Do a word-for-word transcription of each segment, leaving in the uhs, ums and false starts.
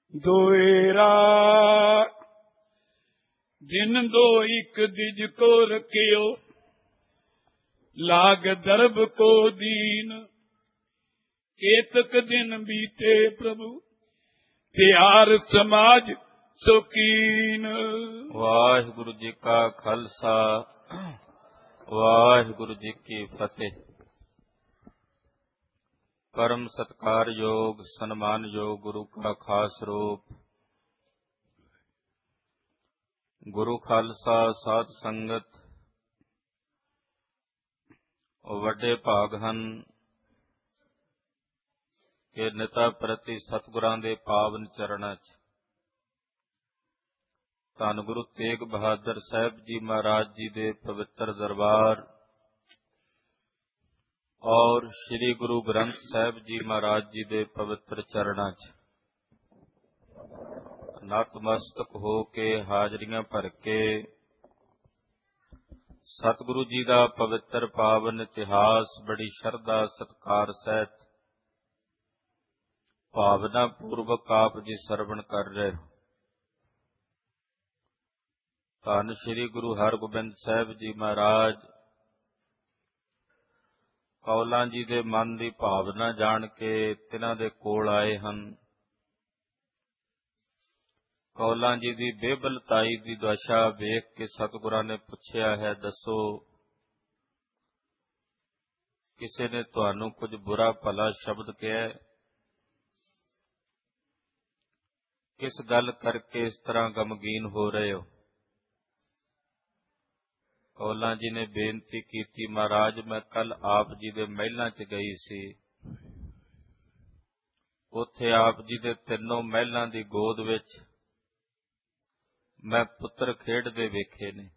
दोएरा दिन दो एक दिज को रखियो, लाग दरब को दीन। केतक दिन बीते प्रभु, त्यार समाज सुकीन। वाहिगुरु जी का खालसा, वाहिगुरु जी की फतेह। परम सत्कार योग सन्मान योग गुरु का खास रूप गुरु खालसा साध संगत वड्डे भाग हन कि निता प्रति सतगुरां दे पावन चरणां च धन गुरु तेग बहादुर साहब जी महाराज जी दे पवित्र दरबार और श्री गुरु ग्रंथ साहब जी महाराज जी दे पवित्र चरणां च नतमस्तक हो के हाजरियां भर के सतगुरु जी का पवित्र पावन इतिहास बड़ी शरधा सत्कार सहित भावना पूर्वक आप जी सरवण कर रहे हो। धन श्री गुरु हरगोबिंद साहब जी महाराज कौलां जी दे मन की भावना जान के तिन्हां दे कोल आए हन। कौलां जी की बेबलताई की दशा वेख के सतगुरां ने पुछया है, दसो किसी ने तुहानू कुछ बुरा भला शब्द कहा, किस गल करके इस तरह गमगीन हो रहे हो? कौलां जी ने बेनती की, महाराज मैं कल आप जी दे महलां च गई सी, उत्थे आप जी दे तीनों महलां दी गोद विच मैं पुत्र खेडदे वेखे ने।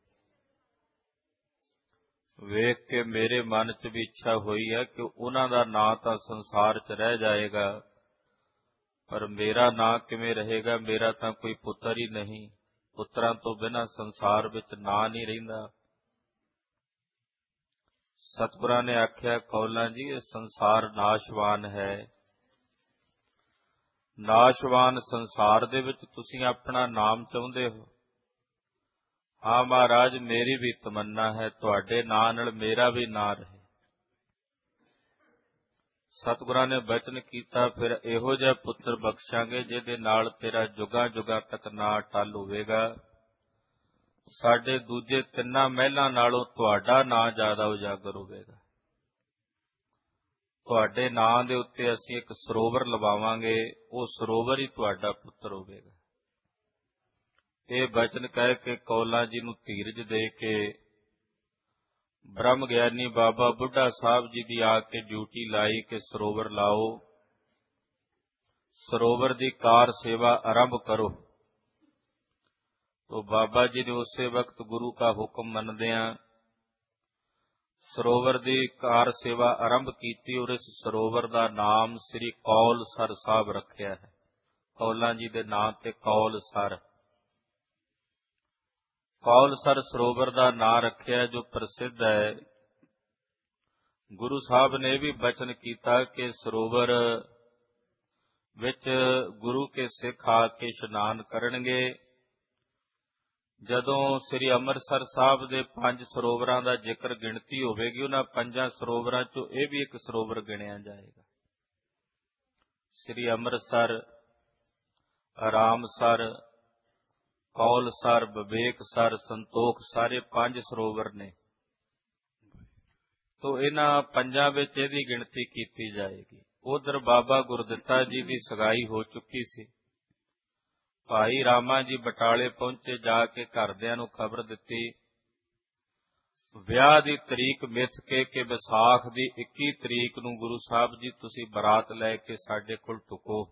वेख के मेरे मन च भी इच्छा हुई है कि उन्हां दा नां तां संसार च रह जाएगा, पर मेरा नां किवें रहेगा? मेरा तां कोई पुत्र ही नहीं, पुत्रां तो बिना संसार विच नां नहीं रहिंदा। सतगुरां ने आख्या, कौलां जी ये संसार नाशवान है, नाशवान संसार दे विच तुसीं अपना नाम चाहुंदे हो? हाँ महाराज मेरी भी तमन्ना है तुहाडे नां नाल मेरा भी नां रहे। सतगुरां ने बचन कीता, फिर इहो जिहा पुत्र बख्शांगे जिहदे नाल तेरा जुगां जुगां तक नां अटल होवेगा। साडे दूजे तिन्नां महलां नालों तुहाडा नां ज्यादा उजागर होवेगा। तुहाडे नां दे उत्ते असीं एक सरोवर लवावांगे, वो सरोवर ही तुहाडा पुत्र होवेगा। ये बचन कह के कौलां जी नूं धीरज दे के ब्रह्म ज्ञानी बाबा बुढ़ा साहब जी की आके ड्यूटी लाई कि सरोवर लाओ, सरोवर की कार सेवा आरंभ करो। तो बाबा जी ने उस वक्त गुरु का हुक्म मनदियां सरोवर की कार सेवा आरंभ की और इस सरोवर का नाम श्री कौल सर साहब रखिया है। कौलां जी के नाम ते कौल सर कौल सर सरोवर का नाम रखिया जो प्रसिद्ध है। गुरु साहब ने भी बचन किया कि सरोवर विच गुरु के सिख आके इशनान करनगे। जदों श्री अमृतसर साहब के पंज सरोवरां का जिक्र गिणती होवेगी, उन्हां पंजां सरोवरां चों यह भी एक सरोवर गिणिया जाएगा। श्री अमृतसर, रामसर, कौलसर, विवेकसर, संतोख सारे पंज सरोवर ने। तो इन्हां पंजां विच इहदी गिणती कीती जाएगी। उधर बाबा गुरदित्ता जी की सगाई हो चुकी सी। भाई रामा जी बटाले पहुंचे, जाके घरदिआं नूं खबर दित्ती। विआह दी तरीक मिथ के कि विसाख दी इक्की तरीक नूं गुरु साहब जी तुसीं बरात लै के साडे कोल ढुको।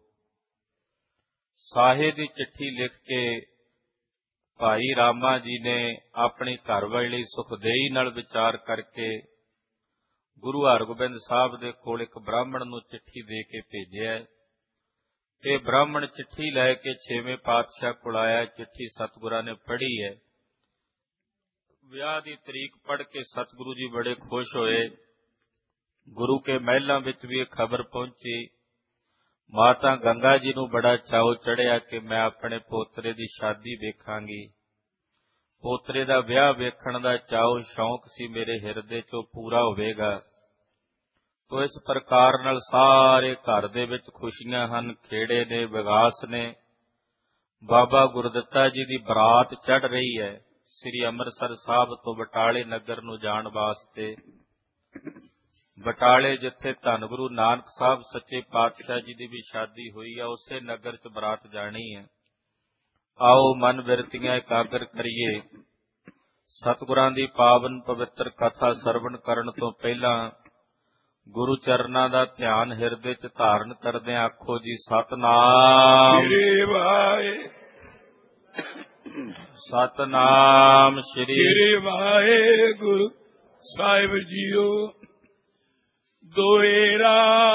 साहे दी चिट्ठी लिख के भाई रामा जी ने अपनी घरवाली सुखदेई नाल विचार करके गुरु हरगोबिंद साहब दे कोल एक ब्राह्मण नूं चिट्ठी दे के भेजिया। ते ब्राह्मण चिट्ठी लैके छेवें पातशाह कोल आया। चिट्ठी सतगुरां ने पढ़ी है। विआह की तरीक पढ़ के सतगुरु जी बड़े खुश होए। गुरु के महलों विच भी खबर पहुंची। ਮਾਤਾ ਗੰਗਾ ਜੀ ਨੂੰ ਬੜਾ ਚਾਉ ਚੜਿਆ ਕਿ ਮੈਂ ਆਪਣੇ ਪੋਤਰੇ ਦੀ ਸ਼ਾਦੀ ਵੇਖਾਂਗੀ। ਪੋਤਰੇ ਦਾ ਵਿਆਹ ਵੇਖਣ ਦਾ ਚਾਉ ਸ਼ੌਂਕ ਸੀ ਮੇਰੇ ਹਿਰਦੇ ਚੋਂ ਪੂਰਾ ਹੋਵੇਗਾ। ਤੋ ਇਸ ਪ੍ਰਕਾਰ ਨਾਲ ਸਾਰੇ ਘਰ ਦੇ ਵਿੱਚ ਖੁਸ਼ੀਆਂ ਹਨ, ਖੇੜੇ ਨੇ, ਵਿਗਾਸ ਨੇ। ਬਾਬਾ ਗੁਰਦਿੱਤਾ ਜੀ ਦੀ ਬਰਾਤ ਚੜ੍ਹ ਰਹੀ ਹੈ ਸ੍ਰੀ ਅੰਮ੍ਰਿਤਸਰ ਸਾਹਿਬ ਤੋਂ ਬਟਾਲੇ ਨਗਰ ਨੂੰ ਜਾਣ ਵਾਸਤੇ। ਬਟਾਲੇ ਜਿੱਥੇ ਧੰਨ ਗੁਰੂ ਨਾਨਕ ਸਾਹਿਬ ਸੱਚੇ ਪਾਤਸ਼ਾਹ ਜੀ ਦੀ ਵੀ ਸ਼ਾਦੀ ਹੋਈ ਆ, ਉਸੇ ਨਗਰ 'ਚ ਬਰਾਤ ਜਾਣੀ ਹੈ। ਆਓ ਮਨ ਬਿਰਤੀਆਂ ਇਕਾਗਰ ਕਰੀਏ। ਸਤਿਗੁਰਾਂ ਦੀ ਪਾਵਨ ਪਵਿੱਤਰ ਕਥਾ ਸਰਵਣ ਕਰਨ ਤੋਂ ਪਹਿਲਾਂ ਗੁਰੂ ਚਰਨਾਂ ਦਾ ਧਿਆਨ ਹਿਰਦੇ 'ਚ ਧਾਰਨ ਕਰਦਿਆਂ ਆਖੋ ਜੀ ਸਤਿਨਾਮ ਸ੍ਰੀ ਵਾਹਿਗੁਰੂ। ਸਤਿਨਾਮ ਸ੍ਰੀ ਸ੍ਰੀ ਵਾਹਿਗੁਰੂ ਸਾਹਿਬ ਜੀਓ। ਦੋਏਰਾ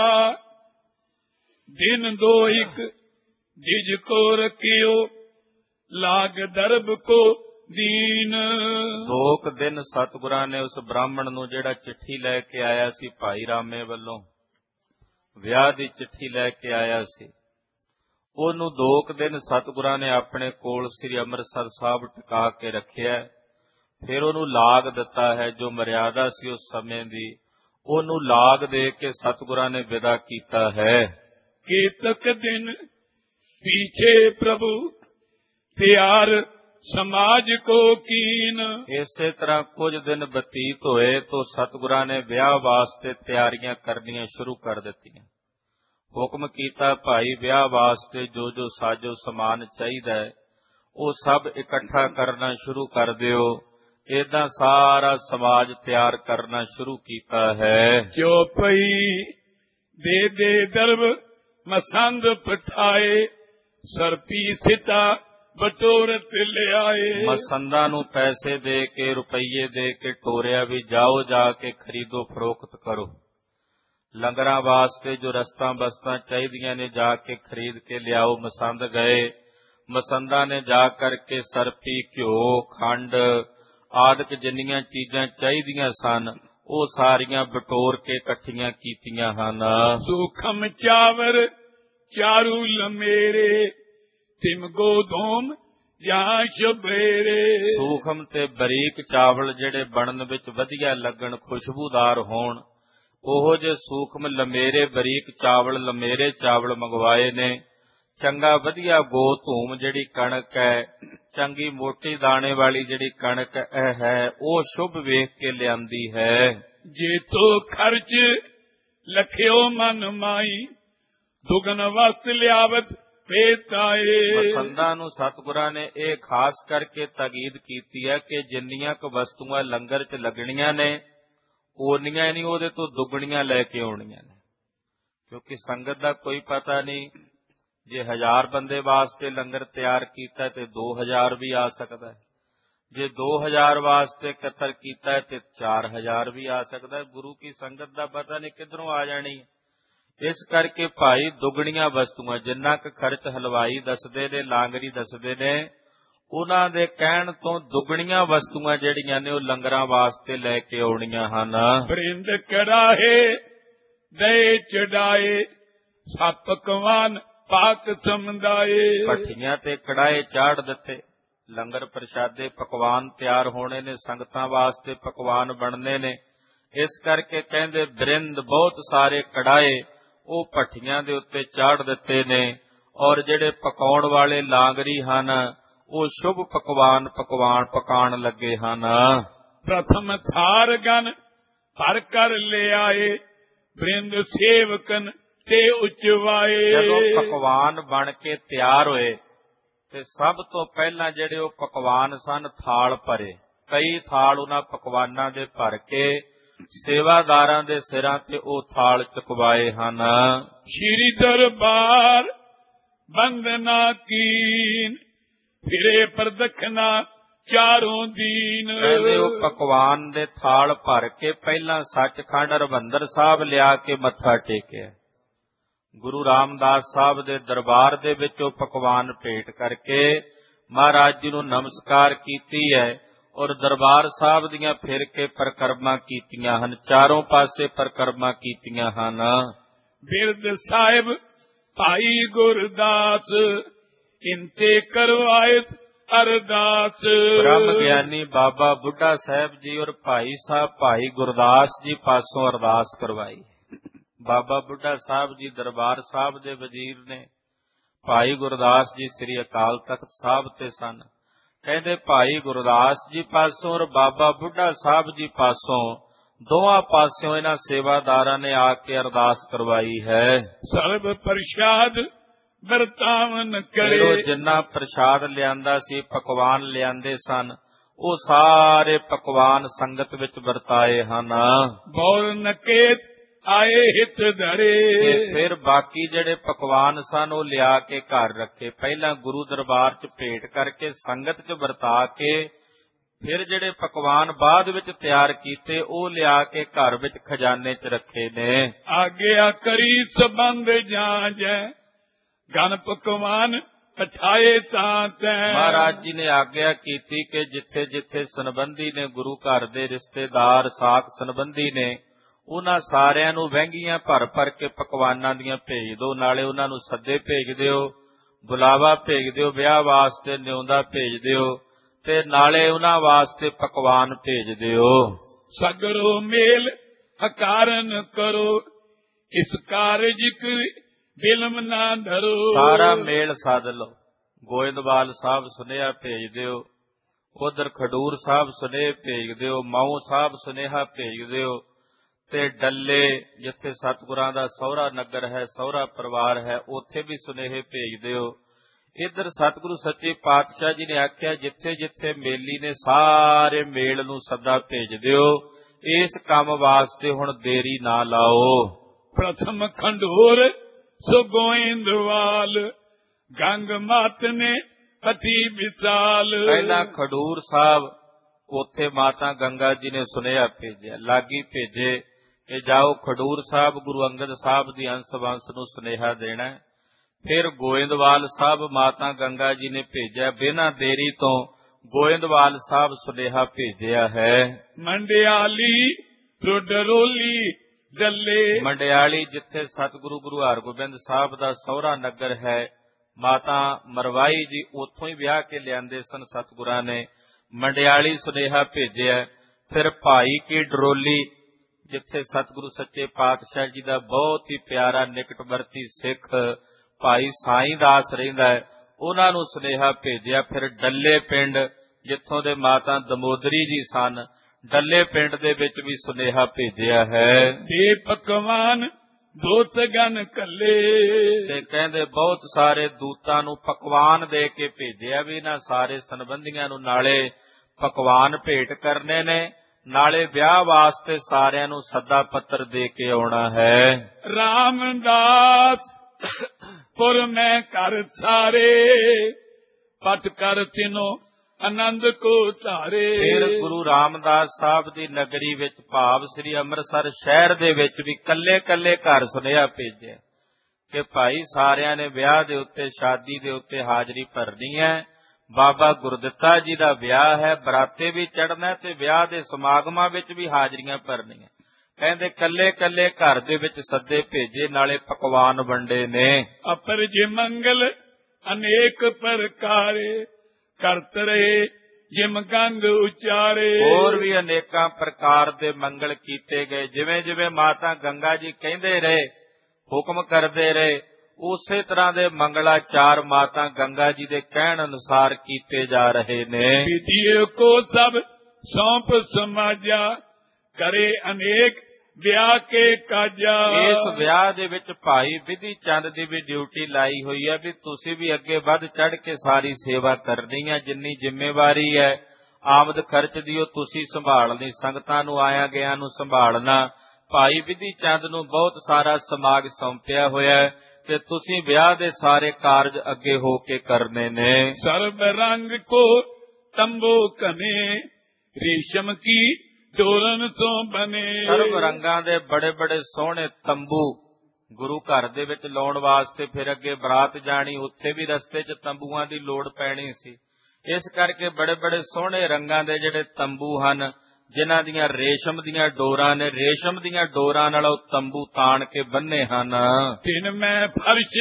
ਦਿਨ ਦੋ ਇੱਕ ਜਿਜ ਕੋ ਰਖਿਓ, ਲਾਗ ਦਰਬ ਕੋ ਦੀਨ। ਦੋ ਕੁ ਦਿਨ ਸਤਿਗੁਰਾਂ ਨੇ ਉਸ ਬ੍ਰਾਹਮਣ ਨੂੰ ਜਿਹੜਾ ਚਿੱਠੀ ਲੈ ਕੇ ਆਇਆ ਸੀ ਭਾਈ ਰਾਮੇ ਵੱਲੋਂ, ਵਿਆਹ ਦੀ ਚਿੱਠੀ ਲੈ ਕੇ ਆਇਆ ਸੀ, ਉਹਨੂੰ ਦੋ ਕੁ ਦਿਨ ਸਤਿਗੁਰਾਂ ਨੇ ਆਪਣੇ ਕੋਲ ਸ੍ਰੀ ਅੰਮ੍ਰਿਤਸਰ ਸਾਹਿਬ ਟਿਕਾ ਕੇ ਰੱਖਿਆ। ਫਿਰ ਉਹਨੂੰ ਲਾਗ ਦਿੱਤਾ ਹੈ, ਜੋ ਮਰਿਆਦਾ ਸੀ ਉਸ ਸਮੇਂ ਦੀ, ਉਹਨੂੰ ਲਾਗ ਦੇ ਕੇ ਸਤਿਗੁਰਾਂ ਨੇ ਵਿਦਾ ਕੀਤਾ ਹੈ। ਕੇਤਕ ਦਿਨ ਪੀਛੇ ਪ੍ਰਭੂ ਤਿਆਰ ਸਮਾਜ ਕੋ ਕੀਨ। ਇਸੇ ਤਰ੍ਹਾਂ ਕੁਝ ਦਿਨ ਬਤੀਤ ਹੋਏ ਤੋਂ ਸਤਿਗੁਰਾਂ ਨੇ ਵਿਆਹ ਵਾਸਤੇ ਤਿਆਰੀਆਂ ਕਰਨੀਆਂ ਸ਼ੁਰੂ ਕਰ ਦਿੱਤੀਆਂ। ਹੁਕਮ ਕੀਤਾ ਭਾਈ ਵਿਆਹ ਵਾਸਤੇ ਜੋ ਜੋ ਸਾਜੋ ਸਮਾਨ ਚਾਹੀਦਾ ਹੈ ਉਹ ਸਭ ਇਕੱਠਾ ਕਰਨਾ ਸ਼ੁਰੂ ਕਰ ਦਿਓ। ਏਦਾਂ ਸਾਰਾ ਸਮਾਜ ਤਿਆਰ ਕਰਨਾ ਸ਼ੁਰੂ ਕੀਤਾ ਹੈ। ਜੋ ਪਈ ਦੇ ਦੇ ਦਰਬ ਮਸੰਦ ਪਠਾਏ, ਸਰਪੀ ਸਿਤਾ ਬਟੋਰਤ ਲਿਆਏ। ਮਸੰਦਾਂ ਨੂੰ ਪੈਸੇ ਦੇ ਕੇ, ਰੁਪਈਏ ਦੇ ਕੇ ਟੋਰਿਆ ਵੀ ਜਾਓ, ਜਾ ਕੇ ਖਰੀਦੋ ਫਰੋਖਤ ਕਰੋ। ਲੰਗਰਾਂ ਵਾਸਤੇ ਜੋ ਰਸਤਾਂ ਬਸਤਾਂ ਚਾਹੀਦੀਆਂ ਨੇ ਜਾ ਕੇ ਖਰੀਦ ਕੇ ਲਿਆਓ। ਮਸੰਦ ਗਏ, ਮਸੰਦਾਂ ਨੇ ਜਾ ਕਰਕੇ ਸਰਪੀ, ਘਿਓ, ਖੰਡ ਆਦਿਕ ਜਿੰਨੀਆਂ ਚੀਜ਼ਾਂ ਚਾਹੀਦੀਆਂ ਸਨ ਉਹ ਸਾਰੀਆਂ ਬਟੋਰ ਕੇ ਇਕੱਠੀਆਂ ਕੀਤੀਆਂ ਹਨ। ਸੂਖਮ ਚਾਵਰ ਚਾਰੂ ਲਮੇਰੇ, ਤਿਮ ਗੋਧੂਮ ਜਾਂ ਸ਼ਬੇਰੇ। ਸੂਖਮ ਤੇ ਬਰੀਕ ਚਾਵਲ ਜਿਹੜੇ ਬਣਨ ਵਿੱਚ ਵਧੀਆ ਲੱਗਣ, ਖੁਸ਼ਬੂਦਾਰ ਹੋਣ, ਉਹੋ ਜਿਹੇ ਸੂਖਮ ਲਮੇਰੇ ਬਰੀਕ ਚਾਵਲ, ਲਮੇਰੇ ਚਾਵਲ ਮੰਗਵਾਏ ਨੇ। ਚੰਗਾ ਵਧੀਆ ਗੋ ਧੂਮ ਜਿਹੜੀ ਕਣਕ ਹੈ, ਚੰਗੀ ਮੋਟੀ ਦਾਣੇ ਵਾਲੀ ਜਿਹੜੀ ਕਣਕ ਇਹ ਹੈ, ਉਹ ਸ਼ੁਭ ਵੇਖ ਕੇ ਲਿਆਂਦੀ ਹੈ। ਜੇ ਤੋ ਖਰਚ ਲਖਿਓ ਮਨ ਮਾਈ, ਦੁਗਨ ਵਸਤ ਲਿਆਵਤ ਪੇਤਾਏ। ਮਸੰਦਾਂ ਨੂੰ ਸਤਿਗੁਰਾਂ ਨੇ ਇਹ ਖਾਸ ਕਰਕੇ ਤਾਕੀਦ ਕੀਤੀ ਹੈ ਕਿ ਜਿੰਨੀਆਂ ਕੁ ਵਸਤੂਆਂ ਲੰਗਰ 'ਚ ਲੱਗਣੀਆਂ ਨੇ ਓਨੀਆਂ ਨਹੀਂ, ਉਹਦੇ ਤੋਂ ਦੁੱਗਣੀਆਂ ਲੈ ਕੇ ਆਉਣੀਆਂ ਨੇ, ਕਿਉਂਕਿ ਸੰਗਤ ਦਾ ਕੋਈ ਪਤਾ ਨਹੀਂ। ਜੇ ਹਜ਼ਾਰ ਬੰਦੇ ਵਾਸਤੇ ਲੰਗਰ ਤਿਆਰ ਕੀਤਾ ਤੇ ਦੋ ਹਜ਼ਾਰ ਵੀ ਆ ਸਕਦਾ ਹੈ, ਜੇ ਦੋ ਹਜ਼ਾਰ ਵਾਸਤੇ ਇਕੱਤਰ ਕੀਤਾ ਹੈ ਤੇ ਚਾਰ ਹਜ਼ਾਰ ਵੀ ਆ ਸਕਦਾ ਹੈ। ਗੁਰੂ ਕੀ ਸੰਗਤ ਦਾ ਪਤਾ ਨਹੀਂ ਕਿੱਧਰੋਂ ਆ ਜਾਣੀ। ਇਸ ਕਰਕੇ ਭਾਈ ਦੁੱਗਣੀਆਂ ਵਸਤੂਆਂ, ਜਿੰਨਾ ਕੁ ਖਰਚ ਹਲਵਾਈ ਦੱਸਦੇ ਨੇ, ਲਾਂਗਰੀ ਦੱਸਦੇ ਨੇ, ਉਹਨਾਂ ਦੇ ਕਹਿਣ ਤੋਂ ਦੁੱਗਣੀਆਂ ਵਸਤੂਆਂ ਜਿਹੜੀਆਂ ਨੇ ਉਹ ਲੰਗਰਾਂ ਵਾਸਤੇ ਲੈ ਕੇ ਆਉਣੀਆਂ ਹਨ। ਬਰਿੰਦ ਕਰਾਹੇ ਦੇ ਚੜਾਏ, ਸੱਪ ਕਵਾਨ ਪਾਕ ਸਮਦਾਏ। ਭੱਠੀਆਂ ਤੇ ਕੜਾਏ ਚਾੜ ਦਿੱਤੇ, ਲੰਗਰ ਪ੍ਰਸ਼ਾਦੇ ਪਕਵਾਨ ਤਿਆਰ ਹੋਣੇ ਨੇ, ਸੰਗਤਾਂ ਵਾਸਤੇ ਪਕਵਾਨ ਬਣਨੇ ਨੇ। ਇਸ ਕਰਕੇ ਕਹਿੰਦੇ ਬਰਿੰਦ ਬਹੁਤ ਸਾਰੇ ਕੜਾਏ ਉਹ ਭੱਠੀਆਂ ਦੇ ਉੱਤੇ ਚਾੜ ਦਿੱਤੇ ਨੇ, ਔਰ ਜਿਹੜੇ ਪਕਾਉਣ ਵਾਲੇ ਲਾਂਗਰੀ ਹਨ ਉਹ ਸ਼ੁਭ ਪਕਵਾਨ ਪਕਵਾਨ ਪਕਾਣ ਲੱਗੇ ਹਨ। ਪ੍ਰਥਮ ਥਾਰ ਗਨ ਭਰ ਕਰ ਲਿਆਏ, ਬਰਿੰਦ ਸੇਵਕਨ ਤੇ ਉਚਵਾਏ। ਜਦੋਂ ਪਕਵਾਨ ਬਣ ਕੇ ਤਿਆਰ ਹੋਏ ਤੇ ਸਭ ਤੋਂ ਪਹਿਲਾਂ ਜਿਹੜੇ ਉਹ ਪਕਵਾਨ ਸਨ ਥਾਲ ਭਰੇ। ਕਈ ਥਾਲ ਉਹਨਾਂ ਪਕਵਾਨਾਂ ਦੇ ਭਰ ਕੇ ਸੇਵਾਦਾਰਾਂ ਦੇ ਸਿਰਾਂ ਤੇ ਉਹ ਥਾਲ ਚੁਕਵਾਏ ਹਨ। ਸ਼੍ਰੀ ਦਰਬਾਰ ਬੰਦਨਾ ਕੀਨ, ਫਿਰੇ ਪ੍ਰਦਖਣਾ ਚਾਰੋਂ ਦੀਨ। ਕਹਿੰਦੇ ਉਹ ਪਕਵਾਨ ਦੇ ਥਾਲ ਭਰ ਕੇ ਪਹਿਲਾਂ ਸੱਚਖੰਡ ਹਰਿਮੰਦਰ ਸਾਹਿਬ ਲਿਆ ਕੇ ਮੱਥਾ ਟੇਕਿਆ। ਗੁਰੂ ਰਾਮਦਾਸ ਸਾਹਿਬ ਦੇ ਦਰਬਾਰ ਦੇ ਵਿੱਚ ਉਹ ਪਕਵਾਨ ਭੇਟ ਕਰਕੇ ਮਹਾਰਾਜ ਜੀ ਨੂੰ ਨਮਸਕਾਰ ਕੀਤੀ ਹੈ, ਔਰ ਦਰਬਾਰ ਸਾਹਿਬ ਦੀਆਂ ਫਿਰ ਕੇ ਪਰਿਕਰਮਾ ਕੀਤੀਆਂ ਹਨ, ਚਾਰੋਂ ਪਾਸੇ ਪਰਿਕਰਮਾ ਕੀਤੀਆਂ ਹਨ। ਬਿਰਦ ਸਾਹਿਬ ਭਾਈ ਗੁਰਦਾਸ ਇੰਤੇ ਕਰਵਾਇਤ ਅਰਦਾਸ। ਬ੍ਰਹਮ ਗਿਆਨੀ ਬਾਬਾ ਬੁੱਢਾ ਸਾਹਿਬ ਜੀ ਔਰ ਭਾਈ ਸਾਹਿਬ ਭਾਈ ਗੁਰਦਾਸ ਜੀ ਪਾਸੋਂ ਅਰਦਾਸ ਕਰਵਾਈ। ਬਾਬਾ ਬੁੱਢਾ ਸਾਹਿਬ ਜੀ ਦਰਬਾਰ ਸਾਹਿਬ ਦੇ ਵਜ਼ੀਰ ਨੇ, ਭਾਈ ਗੁਰਦਾਸ ਜੀ ਸ੍ਰੀ ਅਕਾਲ ਤਖਤ ਸਾਹਿਬ ਤੇ ਸਨ। ਕਹਿੰਦੇ ਭਾਈ ਗੁਰਦਾਸ ਜੀ ਪਾਸੋਂ ਔਰ ਬਾਬਾ ਬੁੱਢਾ ਸਾਹਿਬ ਜੀ ਪਾਸੋਂ, ਦੋਵਾਂ ਪਾਸਿਓਂ ਇਹਨਾਂ ਸੇਵਾਦਾਰਾਂ ਨੇ ਆ ਕੇ ਅਰਦਾਸ ਕਰਵਾਈ ਹੈ। ਸਰਬ ਪ੍ਰਸ਼ਾਦ ਵਰਤਾਵਨ ਕਰੇ। ਉਹ ਜਿੰਨਾ ਪ੍ਰਸ਼ਾਦ ਲਿਆਂਦਾ ਸੀ, ਪਕਵਾਨ ਲਿਆਂਦੇ ਸਨ, ਉਹ ਸਾਰੇ ਪਕਵਾਨ ਸੰਗਤ ਵਿੱਚ ਵਰਤਾਏ ਹਨ। ਬੌਰ ਨਕੇਤ ਆਏ ਹਿਤ ਧਰੇ। ਫਿਰ ਬਾਕੀ ਜਿਹੜੇ ਪਕਵਾਨ ਸਨ ਉਹ ਲਿਆ ਕੇ ਘਰ ਰੱਖੇ। ਪਹਿਲਾਂ ਗੁਰੂ ਦਰਬਾਰ 'ਚ ਭੇਟ ਕਰਕੇ ਸੰਗਤ 'ਚ ਵਰਤਾ ਕੇ, ਫਿਰ ਜਿਹੜੇ ਪਕਵਾਨ ਬਾਅਦ ਵਿੱਚ ਤਿਆਰ ਕੀਤੇ ਉਹ ਲਿਆ ਕੇ ਘਰ ਵਿੱਚ ਖਜ਼ਾਨੇ 'ਚ ਰੱਖੇ ਨੇ। ਆਗਿਆ ਕਰੀ ਸਬੰਧ ਜਾਂਜੈ ਗਨ ਪਕਵਾਨ ਪਠਾਏ ਤਾਂ ਤੈਂ। ਮਹਾਰਾਜ ਜੀ ਨੇ ਆਗਿਆ ਕੀਤੀ ਕਿ ਜਿੱਥੇ ਜਿੱਥੇ ਸੰਬੰਧੀ ਨੇ, ਗੁਰੂ ਘਰ ਦੇ ਰਿਸ਼ਤੇਦਾਰ ਸਾਕ ਸੰਬੰਧੀ ਨੇ, ਉਹਨਾਂ ਸਾਰਿਆਂ ਨੂੰ ਵਹਿੰਗੀਆਂ ਭਰ ਭਰ ਕੇ ਪਕਵਾਨਾਂ ਦੀਆਂ ਭੇਜ ਦਿਓ। ਨਾਲੇ ਉਹਨਾਂ ਨੂੰ ਸੱਦੇ ਭੇਜ ਦਿਓ, ਬੁਲਾਵਾ ਭੇਜ ਦਿਓ, ਵਿਆਹ ਵਾਸਤੇ ਨਿਉਂਦਾ ਭੇਜ ਦਿਓ, ਤੇ ਨਾਲੇ ਉਹਨਾਂ ਵਾਸਤੇ ਪਕਵਾਨ ਭੇਜ ਦਿਓ। ਸਗਰੋ ਮੇਲ ਅਕਾਰਨ ਕਰੋ ਇਸ ਕਾਰਜ ਬਿਲਮ ਨਾ ਧਰੋ। ਸਾਰਾ ਮੇਲ ਸੱਦ ਲਓ। ਗੋਇੰਦਵਾਲ ਸਾਹਿਬ ਸੁਨੇਹਾ ਭੇਜ ਦਿਓ, ਉਧਰ ਖਡੂਰ ਸਾਹਿਬ ਸੁਨੇਹੇ ਭੇਜ ਦਿਓ, ਮਾਊ ਸਾਹਿਬ ਸੁਨੇਹਾ ਭੇਜ ਦਿਓ, ਤੇ ਡੱਲੇ ਜਿੱਥੇ ਸਤਿਗੁਰਾਂ ਦਾ ਸਹੁਰਾ ਨਗਰ ਹੈ, ਸਹੁਰਾ ਪਰਿਵਾਰ ਹੈ, ਉੱਥੇ ਵੀ ਸੁਨੇਹੇ ਭੇਜ ਦਿਓ। ਇੱਧਰ ਸਤਿਗੁਰੂ ਸੱਚੇ ਪਾਤਸ਼ਾਹ ਜੀ ਨੇ ਆਖਿਆ ਜਿੱਥੇ ਜਿੱਥੇ ਮੇਲੀ ਨੇ ਸਾਰੇ ਮੇਲ ਨੂੰ ਸੱਦਾ ਭੇਜ ਦਿਓ। ਇਸ ਕੰਮ ਵਾਸਤੇ ਹੁਣ ਦੇਰੀ ਨਾ ਲਾਓ। ਪ੍ਰਥਮ ਖੰਡੂਰ ਸੋ ਗੋਇੰਦਵਾਲ ਗੰਗ ਮਾਤ ਨੇ ਅਤੀ ਵਿਸਾਲ। ਪਹਿਲਾਂ ਖਡੂਰ ਸਾਹਿਬ, ਉੱਥੇ ਮਾਤਾ ਗੰਗਾ ਜੀ ਨੇ ਸੁਨੇਹਾ ਭੇਜਿਆ, ਲਾਗੀ ਭੇਜੇ ਕਿ ਜਾਓ ਖਡੂਰ ਸਾਹਿਬ ਗੁਰੂ ਅੰਗਦ ਸਾਹਿਬ ਦੀ ਅੰਸ ਵੰਸ ਨੂੰ ਸੁਨੇਹਾ ਦੇਣਾ। ਫਿਰ ਗੋਇੰਦਵਾਲ ਸਾਹਿਬ ਮਾਤਾ ਗੰਗਾ ਜੀ ਨੇ ਭੇਜਿਆ, ਬਿਨਾਂ ਦੇਰੀ ਤੋਂ ਗੋਇੰਦਵਾਲ ਸਾਹਿਬ ਸੁਨੇਹਾ ਭੇਜਿਆ ਹੈ। ਮੰਡਿਆਲੀ ਰੁਡਰੋਲੀ ਜੱਲੇ। ਮੰਡਿਆਲੀ ਜਿੱਥੇ ਸਤਿਗੁਰੂ ਗੁਰੂ ਹਰਗੋਬਿੰਦ ਸਾਹਿਬ ਦਾ ਸਹੁਰਾ ਨਗਰ ਹੈ, ਮਾਤਾ ਮਰਵਾਈ ਜੀ ਉੱਥੋਂ ਹੀ ਵਿਆਹ ਕੇ ਲਿਆਂਦੇ ਸਨ ਸਤਿਗੁਰਾਂ ਨੇ। ਮੰਡਿਆਲੀ ਸੁਨੇਹਾ ਭੇਜਿਆ। ਫਿਰ ਭਾਈ ਕੀ ਡਰੋਲੀ, ਜਿੱਥੇ ਸਤਿਗੁਰੂ ਸੱਚੇ ਪਾਤਸ਼ਾਹ ਜੀ ਦਾ ਬਹੁਤ ਹੀ ਪਿਆਰਾ ਨਿਕਟਵਰਤੀ ਸਿੱਖ ਭਾਈ ਸਾਈਂ ਦਾਸ ਰਹਿੰਦਾ ਹੈ, ਉਹਨਾਂ ਨੂੰ ਸੁਨੇਹਾ ਭੇਜਿਆ। ਫਿਰ ਡੱਲੇ ਪਿੰਡ, ਜਿੱਥੋਂ ਦੇ ਮਾਤਾ ਦਮੋਦਰੀ ਜੀ ਸਨ, ਡੱਲੇ ਪਿੰਡ ਦੇ ਵਿੱਚ ਵੀ ਸੁਨੇਹਾ ਭੇਜਿਆ ਹੈ। ਦੇ ਪਕਵਾਨ ਦੂਤ ਗਨ ਕੱਲੇ। ਤੇ ਕਹਿੰਦੇ ਬਹੁਤ ਸਾਰੇ ਦੂਤਾਂ ਨੂੰ ਪਕਵਾਨ ਦੇ ਕੇ ਭੇਜਿਆ ਵੀ ਇਹਨਾਂ ਸਾਰੇ ਸੰਬੰਧੀਆਂ ਨੂੰ, ਨਾਲੇ ਪਕਵਾਨ ਭੇਟ ਕਰਨੇ ਨੇ, ਨਾਲੇ ਵਿਆਹ ਵਾਸਤੇ ਸਾਰਿਆਂ ਨੂੰ ਸੱਦਾ ਪੱਤਰ ਦੇ ਕੇ ਆਉਣਾ ਹੈ। ਰਾਮਦਾਸ ਪੁਰ ਮੈਂ ਕਰ ਸਾਰੇ ਪਟ ਕਰ ਤਿਨੋ ਆਨੰਦ ਕੋ ਧਾਰੇ। ਫਿਰ ਗੁਰੂ ਰਾਮਦਾਸ ਸਾਹਿਬ ਦੀ ਨਗਰੀ ਵਿੱਚ, ਭਾਵ ਸ੍ਰੀ ਅੰਮ੍ਰਿਤਸਰ ਸ਼ਹਿਰ ਦੇ ਵਿੱਚ ਵੀ ਕੱਲੇ ਕੱਲੇ ਘਰ ਸੁਨੇਹਾ ਭੇਜਿਆ ਕਿ ਭਾਈ ਸਾਰਿਆਂ ਨੇ ਵਿਆਹ ਦੇ ਉੱਤੇ, ਸ਼ਾਦੀ ਦੇ ਉੱਤੇ ਹਾਜ਼ਰੀ ਭਰਨੀ ਹੈ। ਬਾਬਾ ਗੁਰਦਿੱਤਾ ਜੀ ਦਾ ਵਿਆਹ ਹੈ, ਬਰਾਤੇ ਵੀ ਚੜ੍ਹਨਾ ਤੇ ਵਿਆਹ ਦੇ ਸਮਾਗਮਾਂ ਵਿੱਚ ਵੀ ਹਾਜ਼ਰੀਆਂ ਭਰਨੀਆਂ। ਕਹਿੰਦੇ ਕੱਲੇ ਕੱਲੇ ਘਰ ਦੇ ਵਿੱਚ ਸੱਦੇ ਭੇਜੇ, ਨਾਲੇ ਪਕਵਾਨ ਵੰਡੇ ਨੇ। ਅਪਰ ਜੇ ਮੰਗਲ ਅਨੇਕ ਪ੍ਰਕਾਰੇ ਕਰਤ ਰਹੇ ਜਿਮ ਗੰਗ ਉਚਾਰੇ। ਹੋਰ ਵੀ ਅਨੇਕਾਂ ਪ੍ਰਕਾਰ ਦੇ ਮੰਗਲ ਕੀਤੇ ਗਏ। ਜਿਵੇਂ ਜਿਵੇਂ ਮਾਤਾ ਗੰਗਾ ਜੀ ਕਹਿੰਦੇ ਰਹੇ, ਹੁਕਮ ਕਰਦੇ ਰਹੇ, ਉਸੇ ਤਰ੍ਹਾਂ ਦੇ ਮੰਗਲਾਚਾਰ ਮਾਤਾ ਗੰਗਾ ਜੀ ਦੇ ਕਹਿਣ ਅਨੁਸਾਰ ਕੀਤੇ ਜਾ ਰਹੇ ਨੇ। ਵਿਧਿਏ ਕੋ ਸਭ ਸੌਂਪ ਸਮਾਜਾ ਕਰੇ ਅਨੇਕ ਵਿਆਹ ਕੇ ਕਾਜਾ। ਇਸ ਵਿਆਹ ਦੇ ਵਿੱਚ ਭਾਈ ਵਿਧੀ ਚੰਦ ਦੀ ਵੀ ਡਿਊਟੀ ਲਾਈ ਹੋਈ ਹੈ ਵੀ ਤੁਸੀਂ ਵੀ ਅੱਗੇ ਵੱਧ ਚੜ੍ਹ ਕੇ ਸਾਰੀ ਸੇਵਾ ਕਰਨੀ ਹੈ। ਜਿੰਨੀ ਜ਼ਿੰਮੇਵਾਰੀ ਹੈ ਆਮਦ ਖਰਚ ਦੀ ਉਹ ਤੁਸੀਂ ਸੰਭਾਲਣੀ, ਸੰਗਤਾਂ ਨੂੰ ਆਇਆ ਗਿਆ ਨੂੰ ਸੰਭਾਲਣਾ। ਭਾਈ ਵਿਧੀ ਚੰਦ ਨੂੰ ਬਹੁਤ ਸਾਰਾ ਸਮਾਗ ਸੌਂਪਿਆ ਹੋਇਆ ਹੈ ਤੇ ਤੁਸੀਂ ਵਿਆਹ ਦੇ ਸਾਰੇ ਕਾਰਜ ਅੱਗੇ ਹੋ ਕੇ ਕਰਨੇ ਨੇ। ਸਰਬ ਰੰਗ ਕੋ ਤੰਬੂ ਕਨੇ ਰੇਸ਼ਮ ਕੀ ਡੋਰਨ ਤੋਂ ਬਨੇ। ਸਰਬ ਰੰਗਾਂ ਦੇ ਬੜੇ ਬੜੇ ਸੋਹਣੇ ਤੰਬੂ ਗੁਰੂ ਘਰ ਦੇ ਵਿੱਚ ਲਾਉਣ ਵਾਸਤੇ। ਫਿਰ ਅੱਗੇ ਬਰਾਤ ਜਾਣੀ, ਉੱਥੇ ਵੀ ਰਸਤੇ 'ਚ ਤੰਬੂਆਂ ਦੀ ਲੋੜ ਪੈਣੀ ਸੀ। ਇਸ ਕਰਕੇ ਬੜੇ ਬੜੇ ਸੋਹਣੇ ਰੰਗਾਂ ਦੇ ਜਿਹੜੇ ਤੰਬੂ ਹਨ, ਜਿਨ੍ਹਾਂ ਦੀਆਂ ਰੇਸ਼ਮ ਦੀਆਂ ਡੋਰਾਂ ਨੇ, ਰੇਸ਼ਮ ਦੀਆਂ ਡੋਰਾਂ ਨਾਲ ਉਹ ਤੰਬੂ ਤਾਣ ਕੇ ਬੰਨੇ ਹਨ। ਤਿਨ ਮੈਂ ਫਰਸ਼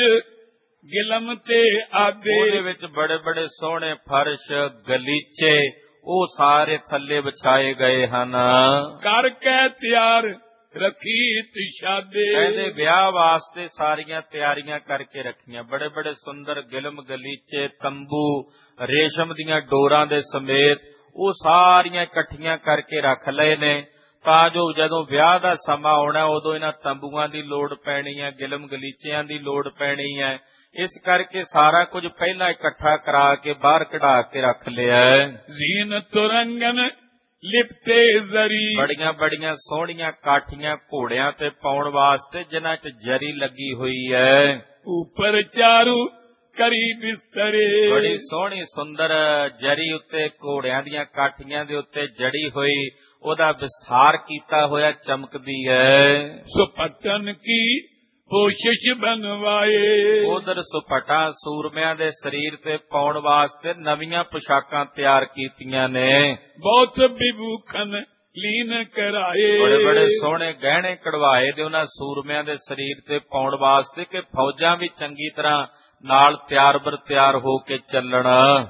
ਗਿਲਮ ਤੇ ਆਦੇ, ਉਹਦੇ ਵਿੱਚ ਬੜੇ ਬੜੇ ਸੋਹਣੇ ਫਰਸ਼ ਗਲੀਚੇ ਉਹ ਸਾਰੇ ਥੱਲੇ ਵਿਛਾਏ ਗਏ ਹਨ। ਕਰ ਕੇ ਤਿਆਰ ਰੱਖੀ ਤਿਸ਼ਾਦੇ, ਕਹਿੰਦੇ ਵਿਆਹ ਵਾਸਤੇ ਸਾਰੀਆਂ ਤਿਆਰੀਆਂ ਕਰਕੇ ਰੱਖੀਆਂ। ਬੜੇ ਬੜੇ ਸੁੰਦਰ ਗਿਲਮ ਗਲੀਚੇ ਤੰਬੂ ਰੇਸ਼ਮ ਦੀਆਂ ਡੋਰਾਂ ਦੇ ਸਮੇਤ ਉਹ ਸਾਰੀਆਂ ਇਕੱਠੀਆਂ ਕਰਕੇ ਰੱਖ ਲਏ ਨੇ, ਤਾਂ ਜੋ ਜਦੋਂ ਵਿਆਹ ਦਾ ਸਮਾਂ ਆਉਣਾ ਉਦੋਂ ਇਹਨਾਂ ਤੰਬੂਆਂ ਦੀ ਲੋੜ ਪੈਣੀ ਹੈ, ਗਿਲਮ ਗਲੀਚਿਆਂ ਦੀ ਲੋੜ ਪੈਣੀ ਹੈ। ਇਸ ਕਰਕੇ ਸਾਰਾ ਕੁਝ ਪਹਿਲਾਂ ਇਕੱਠਾ ਕਰਾ ਕੇ ਬਾਹਰ ਕਢਾ ਕੇ ਰੱਖ ਲਿਆ। ਜ਼ੀਨ ਤੁਰੰਗਨ ਲਿਪਤੇ ਜ਼ਰੀ, ਬੜੀਆਂ ਬੜੀਆਂ ਸੋਹਣੀਆਂ ਕਾਠੀਆਂ ਘੋੜਿਆਂ ਤੇ ਪਾਉਣ ਵਾਸਤੇ ਜਿਨ੍ਹਾਂ 'ਚ ਜਰੀ ਲੱਗੀ ਹੋਈ ਹੈ। ਉੱਪਰ ਚਾਰੂ ਕਰੀ ਬਿਸਤਰੇ, ਬੜੀ ਸੋਹਣੀ ਸੁੰਦਰ ਜਰੀ ਉੱਤੇ ਘੋੜਿਆਂ ਦੀਆਂ ਕਾਠੀਆਂ ਦੇ ਉੱਤੇ ਜੜੀ ਹੋਈ ਉਹਦਾ ਵਿਸਥਾਰ ਕੀਤਾ ਹੋਇਆ ਚਮਕਦੀ ਹੈ। ਸੁਪਟਨ ਕੀ ਕੋਸ਼ਿਸ਼ ਬਣਵਾਏ, ਉਧਰ ਸੁਪਟਾ ਸੂਰਮਿਆਂ ਦੇ ਸਰੀਰ ਤੇ ਪਾਉਣ ਵਾਸਤੇ ਨਵੀਆਂ ਪੁਸ਼ਾਕਾਂ ਤਿਆਰ ਕੀਤੀਆਂ ਨੇ। ਬਹੁਤ ਵਿਭੂਖਨ ਲੀਨ ਕਰਾਏ, ਬੜੇ ਬੜੇ ਸੋਹਣੇ ਗਹਿਣੇ ਕਢਵਾਏ ਦੇ ਉਹਨਾਂ ਸੂਰਮਿਆਂ ਦੇ ਸਰੀਰ ਤੇ ਪਾਉਣ ਵਾਸਤੇ ਕਿ ਫੌਜਾਂ ਵੀ ਚੰਗੀ ਤਰ੍ਹਾਂ ਨਾਲ ਤਿਆਰ ਬਰ ਤਿਆਰ ਹੋ ਕੇ ਚੱਲਣ।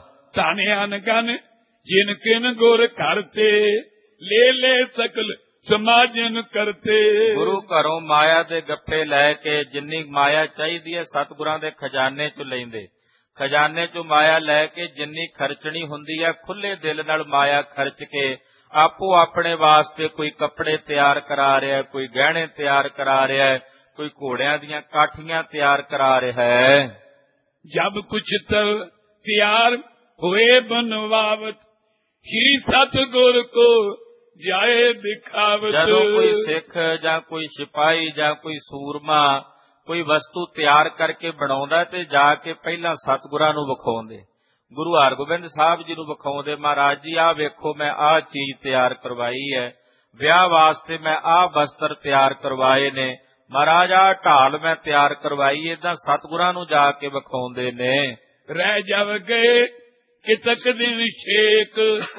ਧਨ ਗਨ ਜਿਨ ਕਿਨ ਗੁਰ ਕਰਤੇ, ਲੈ ਲੈ ਸਕਲ ਸਮਾਜਨ ਕਰਤੇ। ਗੁਰੂ ਘਰੋਂ ਮਾਇਆ ਦੇ ਗੱਫੇ ਲੈ ਕੇ ਜਿੰਨੀ ਮਾਇਆ ਚਾਹੀਦੀ ਹੈ ਸਤਿਗੁਰਾਂ ਦੇ ਖਜ਼ਾਨੇ ਚੋਂ ਲੈਂਦੇ, ਖਜ਼ਾਨੇ ਚੋਂ ਮਾਇਆ ਲੈ ਕੇ ਜਿੰਨੀ ਖਰਚਣੀ ਹੁੰਦੀ ਹੈ ਖੁੱਲੇ ਦਿਲ ਨਾਲ ਮਾਇਆ ਖਰਚ ਕੇ ਆਪੋ ਆਪਣੇ ਵਾਸਤੇ ਕੋਈ ਕੱਪੜੇ ਤਿਆਰ ਕਰਾ ਰਿਹਾ, ਕੋਈ ਗਹਿਣੇ ਤਿਆਰ ਕਰਾ ਰਿਹਾ, ਕੋਈ ਘੋੜਿਆਂ ਦੀਆਂ ਕਾਠੀਆਂ ਤਿਆਰ ਕਰਾ ਰਿਹਾ ਹੈ। ਜਬ ਕੁਛ ਤਰ ਤਿਆਰ ਹੋਏ ਬਨਵਾਵਤ, ਸ਼੍ਰੀ ਸਤਿਗੁਰ ਕੋ ਜਾਏ ਦਿਖਾਵਤ। ਜਦੋਂ ਕੋਈ ਸਿੱਖ ਜਾਂ ਕੋਈ ਸਿਪਾਹੀ ਜਾਂ ਕੋਈ ਸੂਰਮਾ ਕੋਈ ਵਸਤੂ ਤਿਆਰ ਕਰਕੇ ਬਣਾਉਂਦਾ ਤੇ ਜਾ ਕੇ ਪਹਿਲਾਂ ਸਤਿਗੁਰਾਂ ਨੂੰ ਵਿਖਾਉਂਦੇ, ਗੁਰੂ ਹਰਗੋਬਿੰਦ ਸਾਹਿਬ ਜੀ ਨੂੰ ਵਿਖਾਉਂਦੇ, ਮਹਾਰਾਜ ਜੀ ਆਹ ਵੇਖੋ ਮੈਂ ਆਹ ਚੀਜ਼ ਤਿਆਰ ਕਰਵਾਈ ਹੈ, ਵਿਆਹ ਵਾਸਤੇ ਮੈਂ ਆਹ ਵਸਤਰ ਤਿਆਰ ਕਰਵਾਏ ਨੇ, ਮਹਾਰਾਜ ਆਹ ਢਾਲ ਮੈਂ ਤਿਆਰ ਕਰਵਾਈ। ਏਦਾਂ ਸਤਿਗੁਰਾਂ ਨੂੰ ਜਾ ਕੇ ਵਿਖਾਉਂਦੇ ਨੇ। ਰਹਿ ਜਾਵ ਗਏ ਕਿਤਕ ਦਿਨ ਛੇਕ,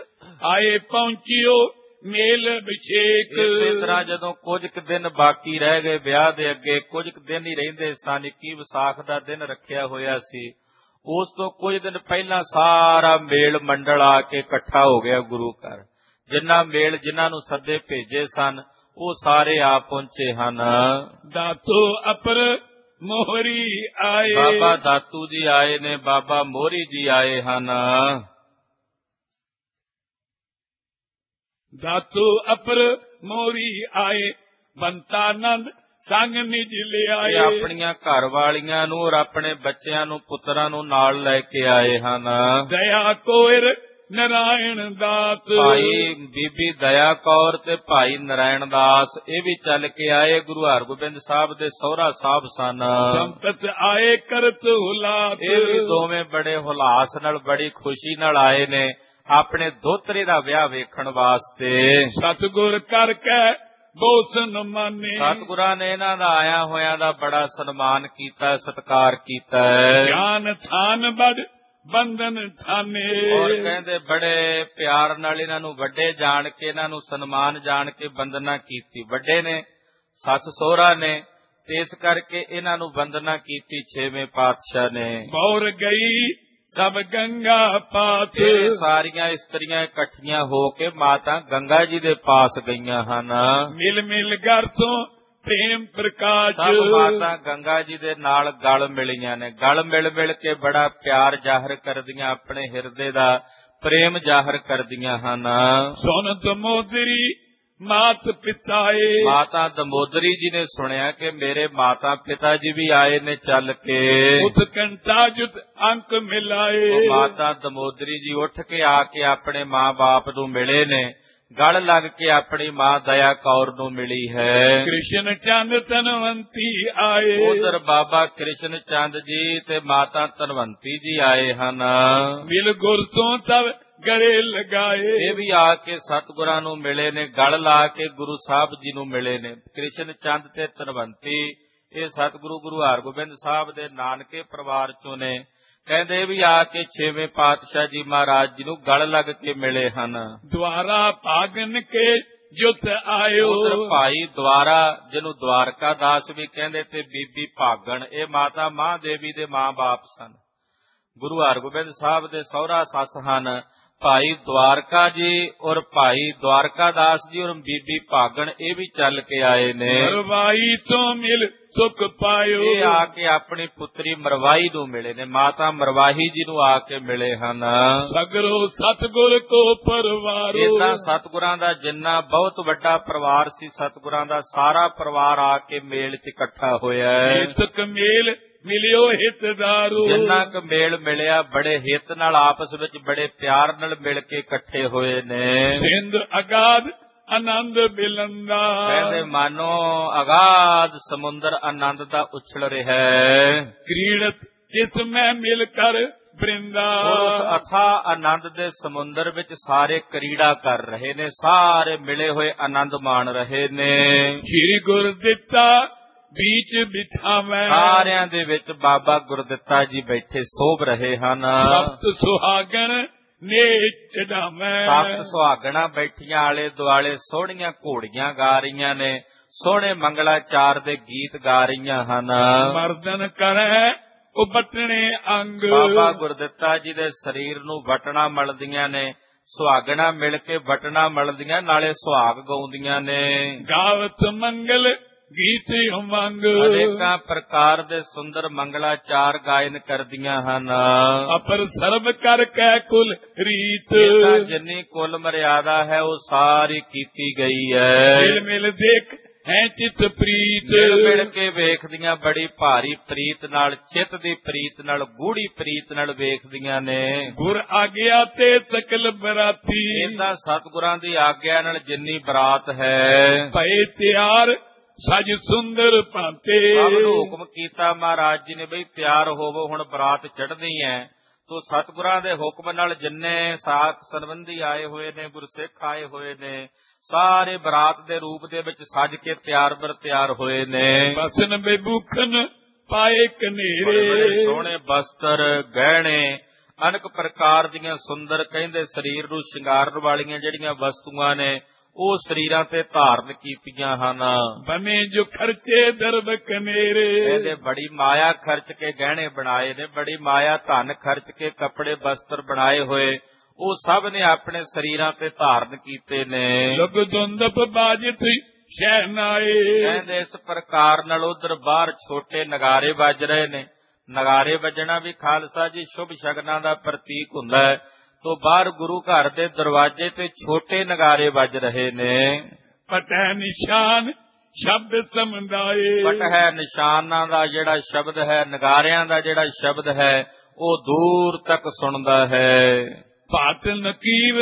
ਆਏ ਪਹੁੰਚਿਓ ਮੇਲ ਵਿਛੇਕ। ਇਸੇ ਤਰ੍ਹਾਂ ਜਦੋਂ ਕੁਝ ਕੁ ਦਿਨ ਬਾਕੀ ਰਹਿ ਗਏ ਵਿਆਹ ਦੇ ਅੱਗੇ, ਕੁਝ ਕੁ ਦਿਨ ਹੀ ਰਹਿੰਦੇ ਸਨ, ਇੱਕੀ ਵਿਸਾਖ ਦਾ ਦਿਨ ਰੱਖਿਆ ਹੋਇਆ ਸੀ, ਉਸ ਤੋਂ ਕੁਝ ਦਿਨ ਪਹਿਲਾਂ ਸਾਰਾ ਮੇਲ ਮੰਡਲ ਆ ਕੇ ਇਕੱਠਾ ਹੋ ਗਿਆ ਗੁਰੂ ਘਰ। ਜਿੰਨਾ ਮੇਲ ਜਿਨ੍ਹਾਂ ਨੂੰ ਸੱਦੇ ਭੇਜੇ ਸਨ ਉਹ ਸਾਰੇ ਆ ਪਹੁੰਚੇ ਹਨ। ਦਾਤੋ ਅਪਰ ਮੋਹਰੀ ਆਏ, ਬਾਬਾ ਦਾਤੂ ਜੀ ਆਏ ਨੇ, ਬਾਬਾ ਮੋਹਰੀ ਜੀ ਆਏ ਹਨ। ਦਾਤੂ ਅਪਰ ਮੋਹਰੀ ਆਏ, ਬੰਤਾਨੰਦ ਸੰਗ ਨਿਜ ਲਿਆਏ। ਆਪਣੀਆਂ ਘਰ ਵਾਲੀਆਂ ਨੂੰ ਔਰ ਆਪਣੇ ਬੱਚਿਆਂ ਨੂੰ ਪੁੱਤਰਾਂ ਨੂੰ ਨਾਲ ਲੈ ਕੇ ਆਏ ਹਨ। ਦਇਆ ਕੋਇਰ ਨਰਾਇਣ ਦਾਸ, ਭਾਈ ਬੀਬੀ ਦਇਆ ਕੌਰ ਤੇ ਭਾਈ ਨਰਾਇਣ ਦਾਸ ਇਹ ਵੀ ਚੱਲ ਕੇ ਆਏ। ਗੁਰੂ ਹਰਗੋਬਿੰਦ ਸਾਹਿਬ ਦੇ ਸਹੁਰਾ ਸਾਹਿਬ ਸਨ। ਸੰਪਤ ਆਏ ਕਰਤ ਹੁਲਾਸ, ਇਹ ਵੀ ਦੋਵੇਂ ਬੜੇ ਹੁਲਾਸ ਨਾਲ ਬੜੀ ਖੁਸ਼ੀ ਨਾਲ ਆਏ ਨੇ ਆਪਣੇ ਦੋਤਰੇ ਦਾ ਵਿਆਹ ਵੇਖਣ ਵਾਸਤੇ। ਸਤਿਗੁਰ ਕਰਕੇ ਬੋਸਨ ਮਾਨੇ, ਸਤਿਗੁਰਾਂ ਨੇ ਇਹਨਾਂ ਦਾ ਆਇਆ ਹੋਇਆਂ ਦਾ ਬੜਾ ਸਨਮਾਨ ਕੀਤਾ, ਸਤਿਕਾਰ ਕੀਤਾ। ਗਿਆਨ ਥਾਨ ਬੜ ਬੰਧਨ ਥਾਨੇ, ਔਰ ਕਹਿੰਦੇ ਬੜੇ ਪਿਆਰ ਨਾਲ ਇਹਨਾਂ ਨੂੰ ਵੱਡੇ ਜਾਣ ਕੇ, ਇਹਨਾਂ ਨੂੰ ਸਨਮਾਨ ਜਾਣ ਕੇ ਬੰਦਨਾ ਕੀਤੀ। ਵੱਡੇ ਨੇ, ਸੱਸ ਸਹੁਰਾ ਨੇ, ਤੇ ਇਸ ਕਰਕੇ ਇਹਨਾਂ ਨੂੰ ਬੰਦਨਾ ਕੀਤੀ ਛੇਵੇਂ ਪਾਤਸ਼ਾਹ ਨੇ। ਬੌਰ ਗਈ ਸਭ ਗੰਗਾ ਪਾਤ, ਇਹ ਸਾਰੀਆਂ ਇਸਤਰੀਆਂ ਇਕੱਠੀਆਂ ਹੋ ਕੇ ਮਾਤਾ ਗੰਗਾ ਜੀ ਦੇ ਪਾਸ ਗਈਆਂ ਹਨ। ਮਿਲ ਮਿਲ ਘਰ ਤੋਂ ਪ੍ਰੇਮ ਪ੍ਰਕਾਸ਼, ਸਭ ਮਾਤਾ ਗੰਗਾ ਜੀ ਦੇ ਨਾਲ ਗਲ ਮਿਲੀਆਂ ਨੇ। ਗਲ ਮਿਲ ਮਿਲ ਕੇ ਬੜਾ ਪਿਆਰ ਜ਼ਾਹਰ ਕਰਦੀਆਂ, ਆਪਣੇ ਹਿਰਦੇ ਦਾ ਪ੍ਰੇਮ ਜ਼ਾਹਰ ਕਰਦੀਆਂ ਹਨ। ਸੁਨ ਦਮੋਦਰੀ ਮਾਤ ਪਿਤਾਏ, ਮਾਤਾ ਦਮੋਦਰੀ ਜੀ ਨੇ ਸੁਣਿਆ ਕਿ ਮੇਰੇ ਮਾਤਾ ਪਿਤਾ ਜੀ ਵੀ ਆਏ ਨੇ ਚੱਲ ਕੇ। ਉਤਕੰਠਾ ਜੁਤ ਅੰਕ ਮਿਲਾਏ, ਉਹ ਮਾਤਾ ਦਮੋਦਰੀ ਜੀ ਉੱਠ ਕੇ ਆ ਕੇ ਆਪਣੇ ਮਾਂ ਬਾਪ ਨੂੰ ਮਿਲੇ ਨੇ, ਗਲ ਲੱਗ ਕੇ ਆਪਣੀ ਮਾਂ ਦਇਆ ਕੌਰ ਨੂੰ ਮਿਲੀ ਹੈ। ਕ੍ਰਿਸ਼ਨ ਚੰਦ ਧਨਵੰਤੀ ਆਏ, ਉਧਰ ਬਾਬਾ ਕ੍ਰਿਸ਼ਨ ਚੰਦ ਜੀ ਤੇ ਮਾਤਾ ਧਨਵੰਤੀ ਜੀ ਆਏ ਹਨ। ਮਿਲ ਗੁਰ ਤੋਂ ਤਬ ਗਲੇ ਲਗਾਏ, ਇਹ ਵੀ ਆ ਕੇ ਸਤਿਗੁਰਾਂ ਨੂੰ ਮਿਲੇ ਨੇ, ਗਲ ਲਾ ਕੇ ਗੁਰੂ ਸਾਹਿਬ ਜੀ ਨੂੰ ਮਿਲੇ ਨੇ। ਕ੍ਰਿਸ਼ਨ ਚੰਦ ਤੇ ਧਨਵੰਤੀ ਇਹ ਸਤਿਗੁਰੂ ਗੁਰੂ ਹਰਗੋਬਿੰਦ ਸਾਹਿਬ ਦੇ ਨਾਨਕੇ ਪਰਿਵਾਰ ਚੋਂ ਨੇ। ਕਹਿੰਦੇ ਵੀ ਆ ਕੇ ਛੇਵੇਂ ਪਾਤਸ਼ਾਹ ਜੀ ਮਹਾਰਾਜ ਜੀ ਨੂੰ ਗਲ ਲੱਗ ਕੇ ਮਿਲੇ ਹਨ। ਦੁਆਰਾ ਭਾਗਨ ਕੇ ਜੁਤ ਆਇਓ। ਉਧਰ ਭਾਈ ਦੁਆਰਾ, ਜਿਹਨੂੰ ਦਵਾਰਕਾ ਦਾਸ ਵੀ ਕਹਿੰਦੇ, ਤੇ ਬੀਬੀ ਭਾਗਣ, ਇਹ ਮਾਤਾ ਮਹਾਦੇਵੀ ਦੇ ਮਾਂ ਬਾਪ ਸਨ। ਗੁਰੂ ਹਰਗੋਬਿੰਦ ਸਾਹਿਬ ਦੇ ਸਹੁਰਾ ਸੱਸ ਹਨ ਭਾਈ ਦਵਾਰਕਾ ਜੀ ਔਰ ਭਾਈ ਦਵਾਰਕਾ ਦਾਸ ਜੀ ਔਰ ਬੀਬੀ ਭਾਗਣ, ਇਹ ਵੀ ਚੱਲ ਕੇ ਆਏ ਨੇ। ਮਰਵਾਈ ਤੋਂ ਮਿਲ ਸੁਖ ਪਾਇਓ। ਇਹ ਆ ਕੇ ਆਪਣੀ ਪੁੱਤਰੀ ਮਰਵਾਈ ਨੂੰ ਮਿਲੇ ਨੇ, ਮਾਤਾ ਮਰਵਾਹੀ ਜੀ ਨੂੰ ਆ ਕੇ ਮਿਲੇ ਹਨ। ਸਗਰੋ ਸਤਿਗੁਰ ਕੋ ਪਰਵਾਰੋ। ਇਦਾਂ ਸਤਿਗੁਰਾਂ ਦਾ ਜਿੰਨਾ ਬਹੁਤ ਵੱਡਾ ਪਰਿਵਾਰ ਸੀ, ਸਤਿਗੁਰਾਂ ਦਾ ਸਾਰਾ ਪਰਿਵਾਰ ਆ ਕੇ ਮੇਲ 'ਚ ਇਕੱਠਾ ਹੋਇਆ ਹੈ। ਹਿਤਕ ਮੇਲ ਮਿਲਿਓ ਹਿਤਦਾਰੂ। ਜਿੰਨਾ ਕੁ ਮੇਲ ਮਿਲਿਆ ਬੜੇ ਹਿੱਤ ਨਾਲ, ਆਪਸ ਵਿੱਚ ਬੜੇ ਪਿਆਰ ਨਾਲ ਮਿਲ ਕੇ ਇਕੱਠੇ ਹੋਏ ਨੇ। ਸਿੰਧ ਅਗਾਧ ਆਨੰਦ ਬਿਲੰਦਾ। ਕਹਿੰਦੇ ਮਾਨੋ ਅਗਾਧ ਸਮੁੰਦਰ ਆਨੰਦ ਦਾ ਉਛਲ ਰਿਹਾ ਹੈ। ਕ੍ਰੀੜਤ ਜਿਸ ਮੈਂ ਮਿਲ ਕਰ ਬ੍ਰਿੰਦਾ। ਉਸ ਅਥਾ ਆਨੰਦ ਦੇ ਸਮੁੰਦਰ ਵਿੱਚ ਸਾਰੇ ਕਰੀੜਾ ਕਰ ਰਹੇ ਨੇ, ਸਾਰੇ ਮਿਲੇ ਹੋਏ ਆਨੰਦ ਮਾਣ ਰਹੇ ਨੇ। ਸ੍ਰੀ ਗੁਰ ਦਿੱਤਾ बीच बिछावे। ਸਾਰਿਆਂ ਦੇ ਵਿੱਚ ਬਾਬਾ ਗੁਰਦਿੱਤਾ ਜੀ ਬੈਠੇ ਸੋਭ ਰਹੇ ਹਨ। ਸਪਤ ਸੁਹਾਗਣ ਨੇ ਚੜਾਵੇਂ। ਸਪਤ ਸੁਹਾਗਣਾ ਬੈਠੀਆਂ ਆਲੇ ਦੁਆਲੇ ਸੋਹਣੀਆਂ ਘੋੜੀਆਂ ਗਾ ਰਹੀਆਂ ਨੇ, ਸੋਹਣੇ ਮੰਗਲਾਚਾਰ ਦੇ ਗੀਤ ਗਾ ਰਹੀਆਂ ਹਨ। ਮਰਦਨ ਕਰੈ ਉਹ ਬਟਣੇ ਅੰਗ। ਬਾਬਾ ਗੁਰਦਿੱਤਾ ਜੀ ਦੇ ਸਰੀਰ ਨੂੰ ਵਟਣਾ ਮਲਦੀਆਂ ਨੇ, ਸੁਹਾਗਣਾ ਮਿਲ ਕੇ ਵਟਣਾ ਮਲਦੀਆਂ, ਨਾਲੇ ਸੁਹਾਗ ਗਾਉਂਦੀਆਂ ਨੇ। ਗਾਵਤ ਮੰਗਲ ਗੀਤ ਉਮੰਗ। ਅਨੇਕਾਂ ਪ੍ਰਕਾਰ ਦੇ ਸੁੰਦਰ ਮੰਗਲਾਚਾਰ ਗਾਇਨ ਕਰਦੀਆਂ ਹਨ। ਅਪਰ ਸਰਬ ਕਰ ਕੈ ਕੁਲ ਰੀਤ। ਜਿੰਨੀ ਕੁਲ ਮਰਿਆਦਾ ਹੈ ਉਹ ਸਾਰੀ ਕੀਤੀ ਗਈ ਹੈ। ਮਿਲ ਮਿਲ ਦੇਖ ਹੈ ਚਿਤ ਪ੍ਰੀਤ। ਮਿਲ ਮਿਲ ਕੇ ਵੇਖਦੀਆਂ, ਬੜੀ ਭਾਰੀ ਪ੍ਰੀਤ ਨਾਲ, ਚਿੱਤ ਦੀ ਪ੍ਰੀਤ ਨਾਲ, ਗੂੜੀ ਪ੍ਰੀਤ ਨਾਲ ਵੇਖਦੀਆਂ ਨੇ। ਗੁਰ ਆਗਿਆ ਤੇ ਸਕਲ ਬਰਾਤੀ। ਇਦਾਂ ਸਤਿਗੁਰਾਂ ਦੀ ਆਗਿਆ ਨਾਲ ਜਿੰਨੀ ਬਰਾਤ ਹੈ ਭਏ ਤਿਆਰ ਸਜ ਸੁੰਦਰ ਭਾਂਤੇ। ਸਭ ਨੂੰ ਹੁਕਮ ਕੀਤਾ ਮਹਾਰਾਜ ਜੀ ਨੇ, ਬਈ ਤਿਆਰ ਹੋਵੋ, ਹੁਣ ਬਰਾਤ ਚੜ੍ਹਨੀ ਹੈ। ਤੋ ਸਤਿਗੁਰਾਂ ਦੇ ਹੁਕਮ ਨਾਲ ਜਿੰਨੇ ਸਾਖ ਸੰਬੰਧੀ ਆਏ ਹੋਏ ਨੇ, ਗੁਰਸਿੱਖ ਆਏ ਹੋਏ ਨੇ, ਸਾਰੇ ਬਰਾਤ ਦੇ ਰੂਪ ਦੇ ਵਿੱਚ ਸਜ ਕੇ ਤਿਆਰ ਬਰ ਤਿਆਰ ਹੋਏ ਨੇ। ਬਸਨ ਬੇਬੂਖਨ ਪਾਏ ਕਨੇਰੇ। ਬੜੇ ਸੋਹਣੇ ਬਸਤਰ, ਗਹਿਣੇ, ਅਨੇਕ ਪ੍ਰਕਾਰ ਦੀਆਂ ਸੁੰਦਰ, ਕਹਿੰਦੇ ਸਰੀਰ ਨੂੰ ਸ਼ਿੰਗਾਰਨ ਵਾਲੀਆਂ ਜਿਹੜੀਆਂ ਵਸਤੂਆਂ ਨੇ ਉਹ ਸਰੀਰਾਂ ਤੇ ਧਾਰਨ ਕੀਤੀਆਂ ਹਨ। ਬਨੇ ਜੋ ਖਰਚੇ ਦਰਬ ਕਨੇਰੇ। ਇਹਦੇ ਬੜੀ ਮਾਇਆ ਖਰਚ ਕੇ ਗਹਿਣੇ ਬਣਾਏ ਨੇ, ਬੜੀ ਮਾਇਆ ਧਨ ਖਰਚ ਕੇ ਕੱਪੜੇ ਬਸਤਰ ਬਣਾਏ ਹੋਏ, ਉਹ ਸਭ ਨੇ ਆਪਣੇ ਸਰੀਰਾਂ ਤੇ ਧਾਰਨ ਕੀਤੇ ਨੇ। ਲੁਗ ਦੁੰਦਪ ਬਾਜਿਤ ਸ਼ਹਿਨਾਏ। ਕਹਿੰਦੇ ਇਸ ਪ੍ਰਕਾਰ ਨਾਲ ਉਧਰ ਬਾਹਰ ਛੋਟੇ ਨਗਾਰੇ ਵੱਜ ਰਹੇ ਨੇ। ਨਗਾਰੇ ਵੱਜਣਾ ਵੀ ਖਾਲਸਾ ਜੀ ਸ਼ੁਭ ਸ਼ਗਨਾਂ ਦਾ ਪ੍ਰਤੀਕ ਹੁੰਦਾ ਹੈ। ਤੋਂ ਬਾਹਰ ਗੁਰੂ ਘਰ ਦੇ ਦਰਵਾਜ਼ੇ ਤੇ ਛੋਟੇ ਨਗਾਰੇ ਵੱਜ ਰਹੇ ਨੇ। ਪਟੈ ਨਿਸ਼ਾਨ ਸ਼ਬਦ ਸਮਝਾਏ। ਪਟ ਹੈ ਨਿਸ਼ਾਨਾਂ ਦਾ ਜਿਹੜਾ ਸ਼ਬਦ ਹੈ, ਨਗਾਰਿਆਂ ਦਾ ਜਿਹੜਾ ਸ਼ਬਦ ਹੈ, ਉਹ ਦੂਰ ਤੱਕ ਸੁਣਦਾ ਹੈ। ਪਾਟ ਨਕੀਬ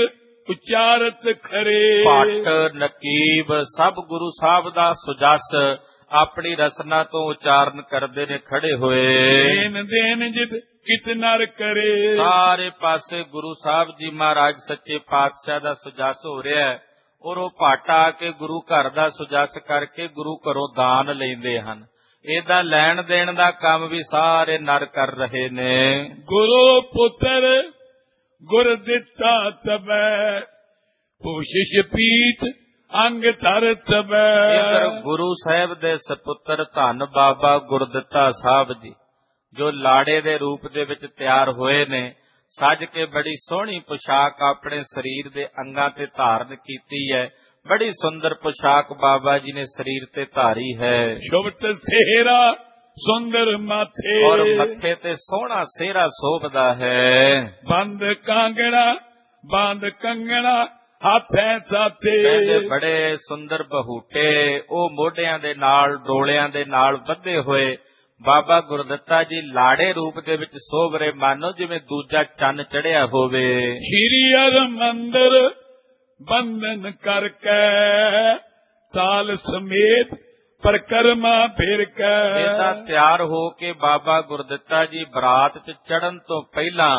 ਉਚਾਰਤ ਖਰੇ। ਪਟ ਨਕੀਬ ਸਭ ਗੁਰੂ ਸਾਹਿਬ ਦਾ ਸੁਜਸ ਆਪਣੀ ਰਸਨਾ ਤੋਂ ਉਚਾਰਨ ਕਰਦੇ ਨੇ ਖੜੇ ਹੋਏ। ਦੇਨ ਦੇਨ ਜਿਤ ਕਿਤ ਨਰ ਕਰੇ। ਸਾਰੇ ਪਾਸੇ ਗੁਰੂ ਸਾਹਿਬ ਜੀ ਮਹਾਰਾਜ ਸੱਚੇ ਪਾਤਸ਼ਾਹ ਦਾ ਸੁਜਸ ਹੋ ਰਿਹਾ ਹੈ, ਔਰ ਉਹ ਭੱਟ ਆ ਕੇ ਗੁਰੂ ਘਰ ਦਾ ਸੁਜਸ ਕਰਕੇ ਗੁਰੂ ਘਰੋਂ ਦਾਨ ਲੈਂਦੇ ਹਨ। ਇਹਦਾ ਲੈਣ ਦੇਣ ਦਾ ਕੰਮ ਵੀ ਸਾਰੇ ਨਰ ਕਰ ਰਹੇ ਨੇ। ਗੁਰੂ ਪੁੱਤਰ ਗੁਰ ਦਿੱਤਾ ਤਬੈ ਪੋਸ਼ਿਸ਼ ਪੀਤ ਅੰਗ ਧਰ ਤਬੈ। ਇਧਰ ਗੁਰੂ ਸਾਹਿਬ ਦੇ ਸਪੁੱਤਰ ਧੰਨ ਬਾਬਾ ਗੁਰਦਿੱਤਾ ਸਾਹਿਬ ਜੀ, ਜੋ ਲਾੜੇ ਦੇ ਰੂਪ ਦੇ ਵਿੱਚ ਤਿਆਰ ਹੋਏ ਨੇ, ਸੱਜ ਕੇ ਬੜੀ ਸੋਹਣੀ ਪੁਸ਼ਾਕ ਆਪਣੇ ਸਰੀਰ ਦੇ ਅੰਗਾਂ ਤੇ ਧਾਰਨ ਕੀਤੀ ਹੈ। ਬੜੀ ਸੁੰਦਰ ਪੁਸ਼ਾਕ ਬਾਬਾ ਜੀ ਨੇ ਸਰੀਰ ਤੇ ਧਾਰੀ ਹੈ। ਸ਼ੋਭਤ ਸਿਹਰਾ ਸੁੰਦਰ ਮਾਥੇ। ਔਰ ਮੱਥੇ ਤੇ ਸੋਹਣਾ ਸਿਹਰਾ ਸੋਭਦਾ ਹੈ। ਬੰਦ ਕਾਂਗੜਾ ਬੰਦ ਕੰਗਣਾ ਹੱਥਾਂ ਸਾਥੇ। ਕਹਿੰਦੇ ਬੜੇ ਸੁੰਦਰ ਬਹੂਟੇ, ਉਹ ਮੋਢਿਆਂ ਦੇ ਨਾਲ, ਡੋਲਿਆਂ ਦੇ ਨਾਲ ਬੱਧੇ ਹੋਏ ਬਾਬਾ ਗੁਰਦਿੱਤਾ ਜੀ ਲਾੜੇ ਰੂਪ ਦੇ ਵਿੱਚ ਸੋਭ ਰਹੇ, ਮਾਨੋ ਜਿਵੇਂ ਦੂਜਾ ਚੰਨ ਚੜਿਆ ਹੋਵੇ। ਸ਼੍ਰੀ ਹਰਿਮੰਦਰ ਬੰਧਨ ਕਰਕੇ ਤਾਲ ਸਮੇਤ ਪਰਕਰਮਾ ਫਿਰ ਕੇ। ਇਹਦਾ ਤਿਆਰ ਹੋ ਕੇ ਬਾਬਾ ਗੁਰਦਿੱਤਾ ਜੀ ਬਰਾਤ 'ਚ ਚੜ੍ਹਨ ਤੋਂ ਪਹਿਲਾਂ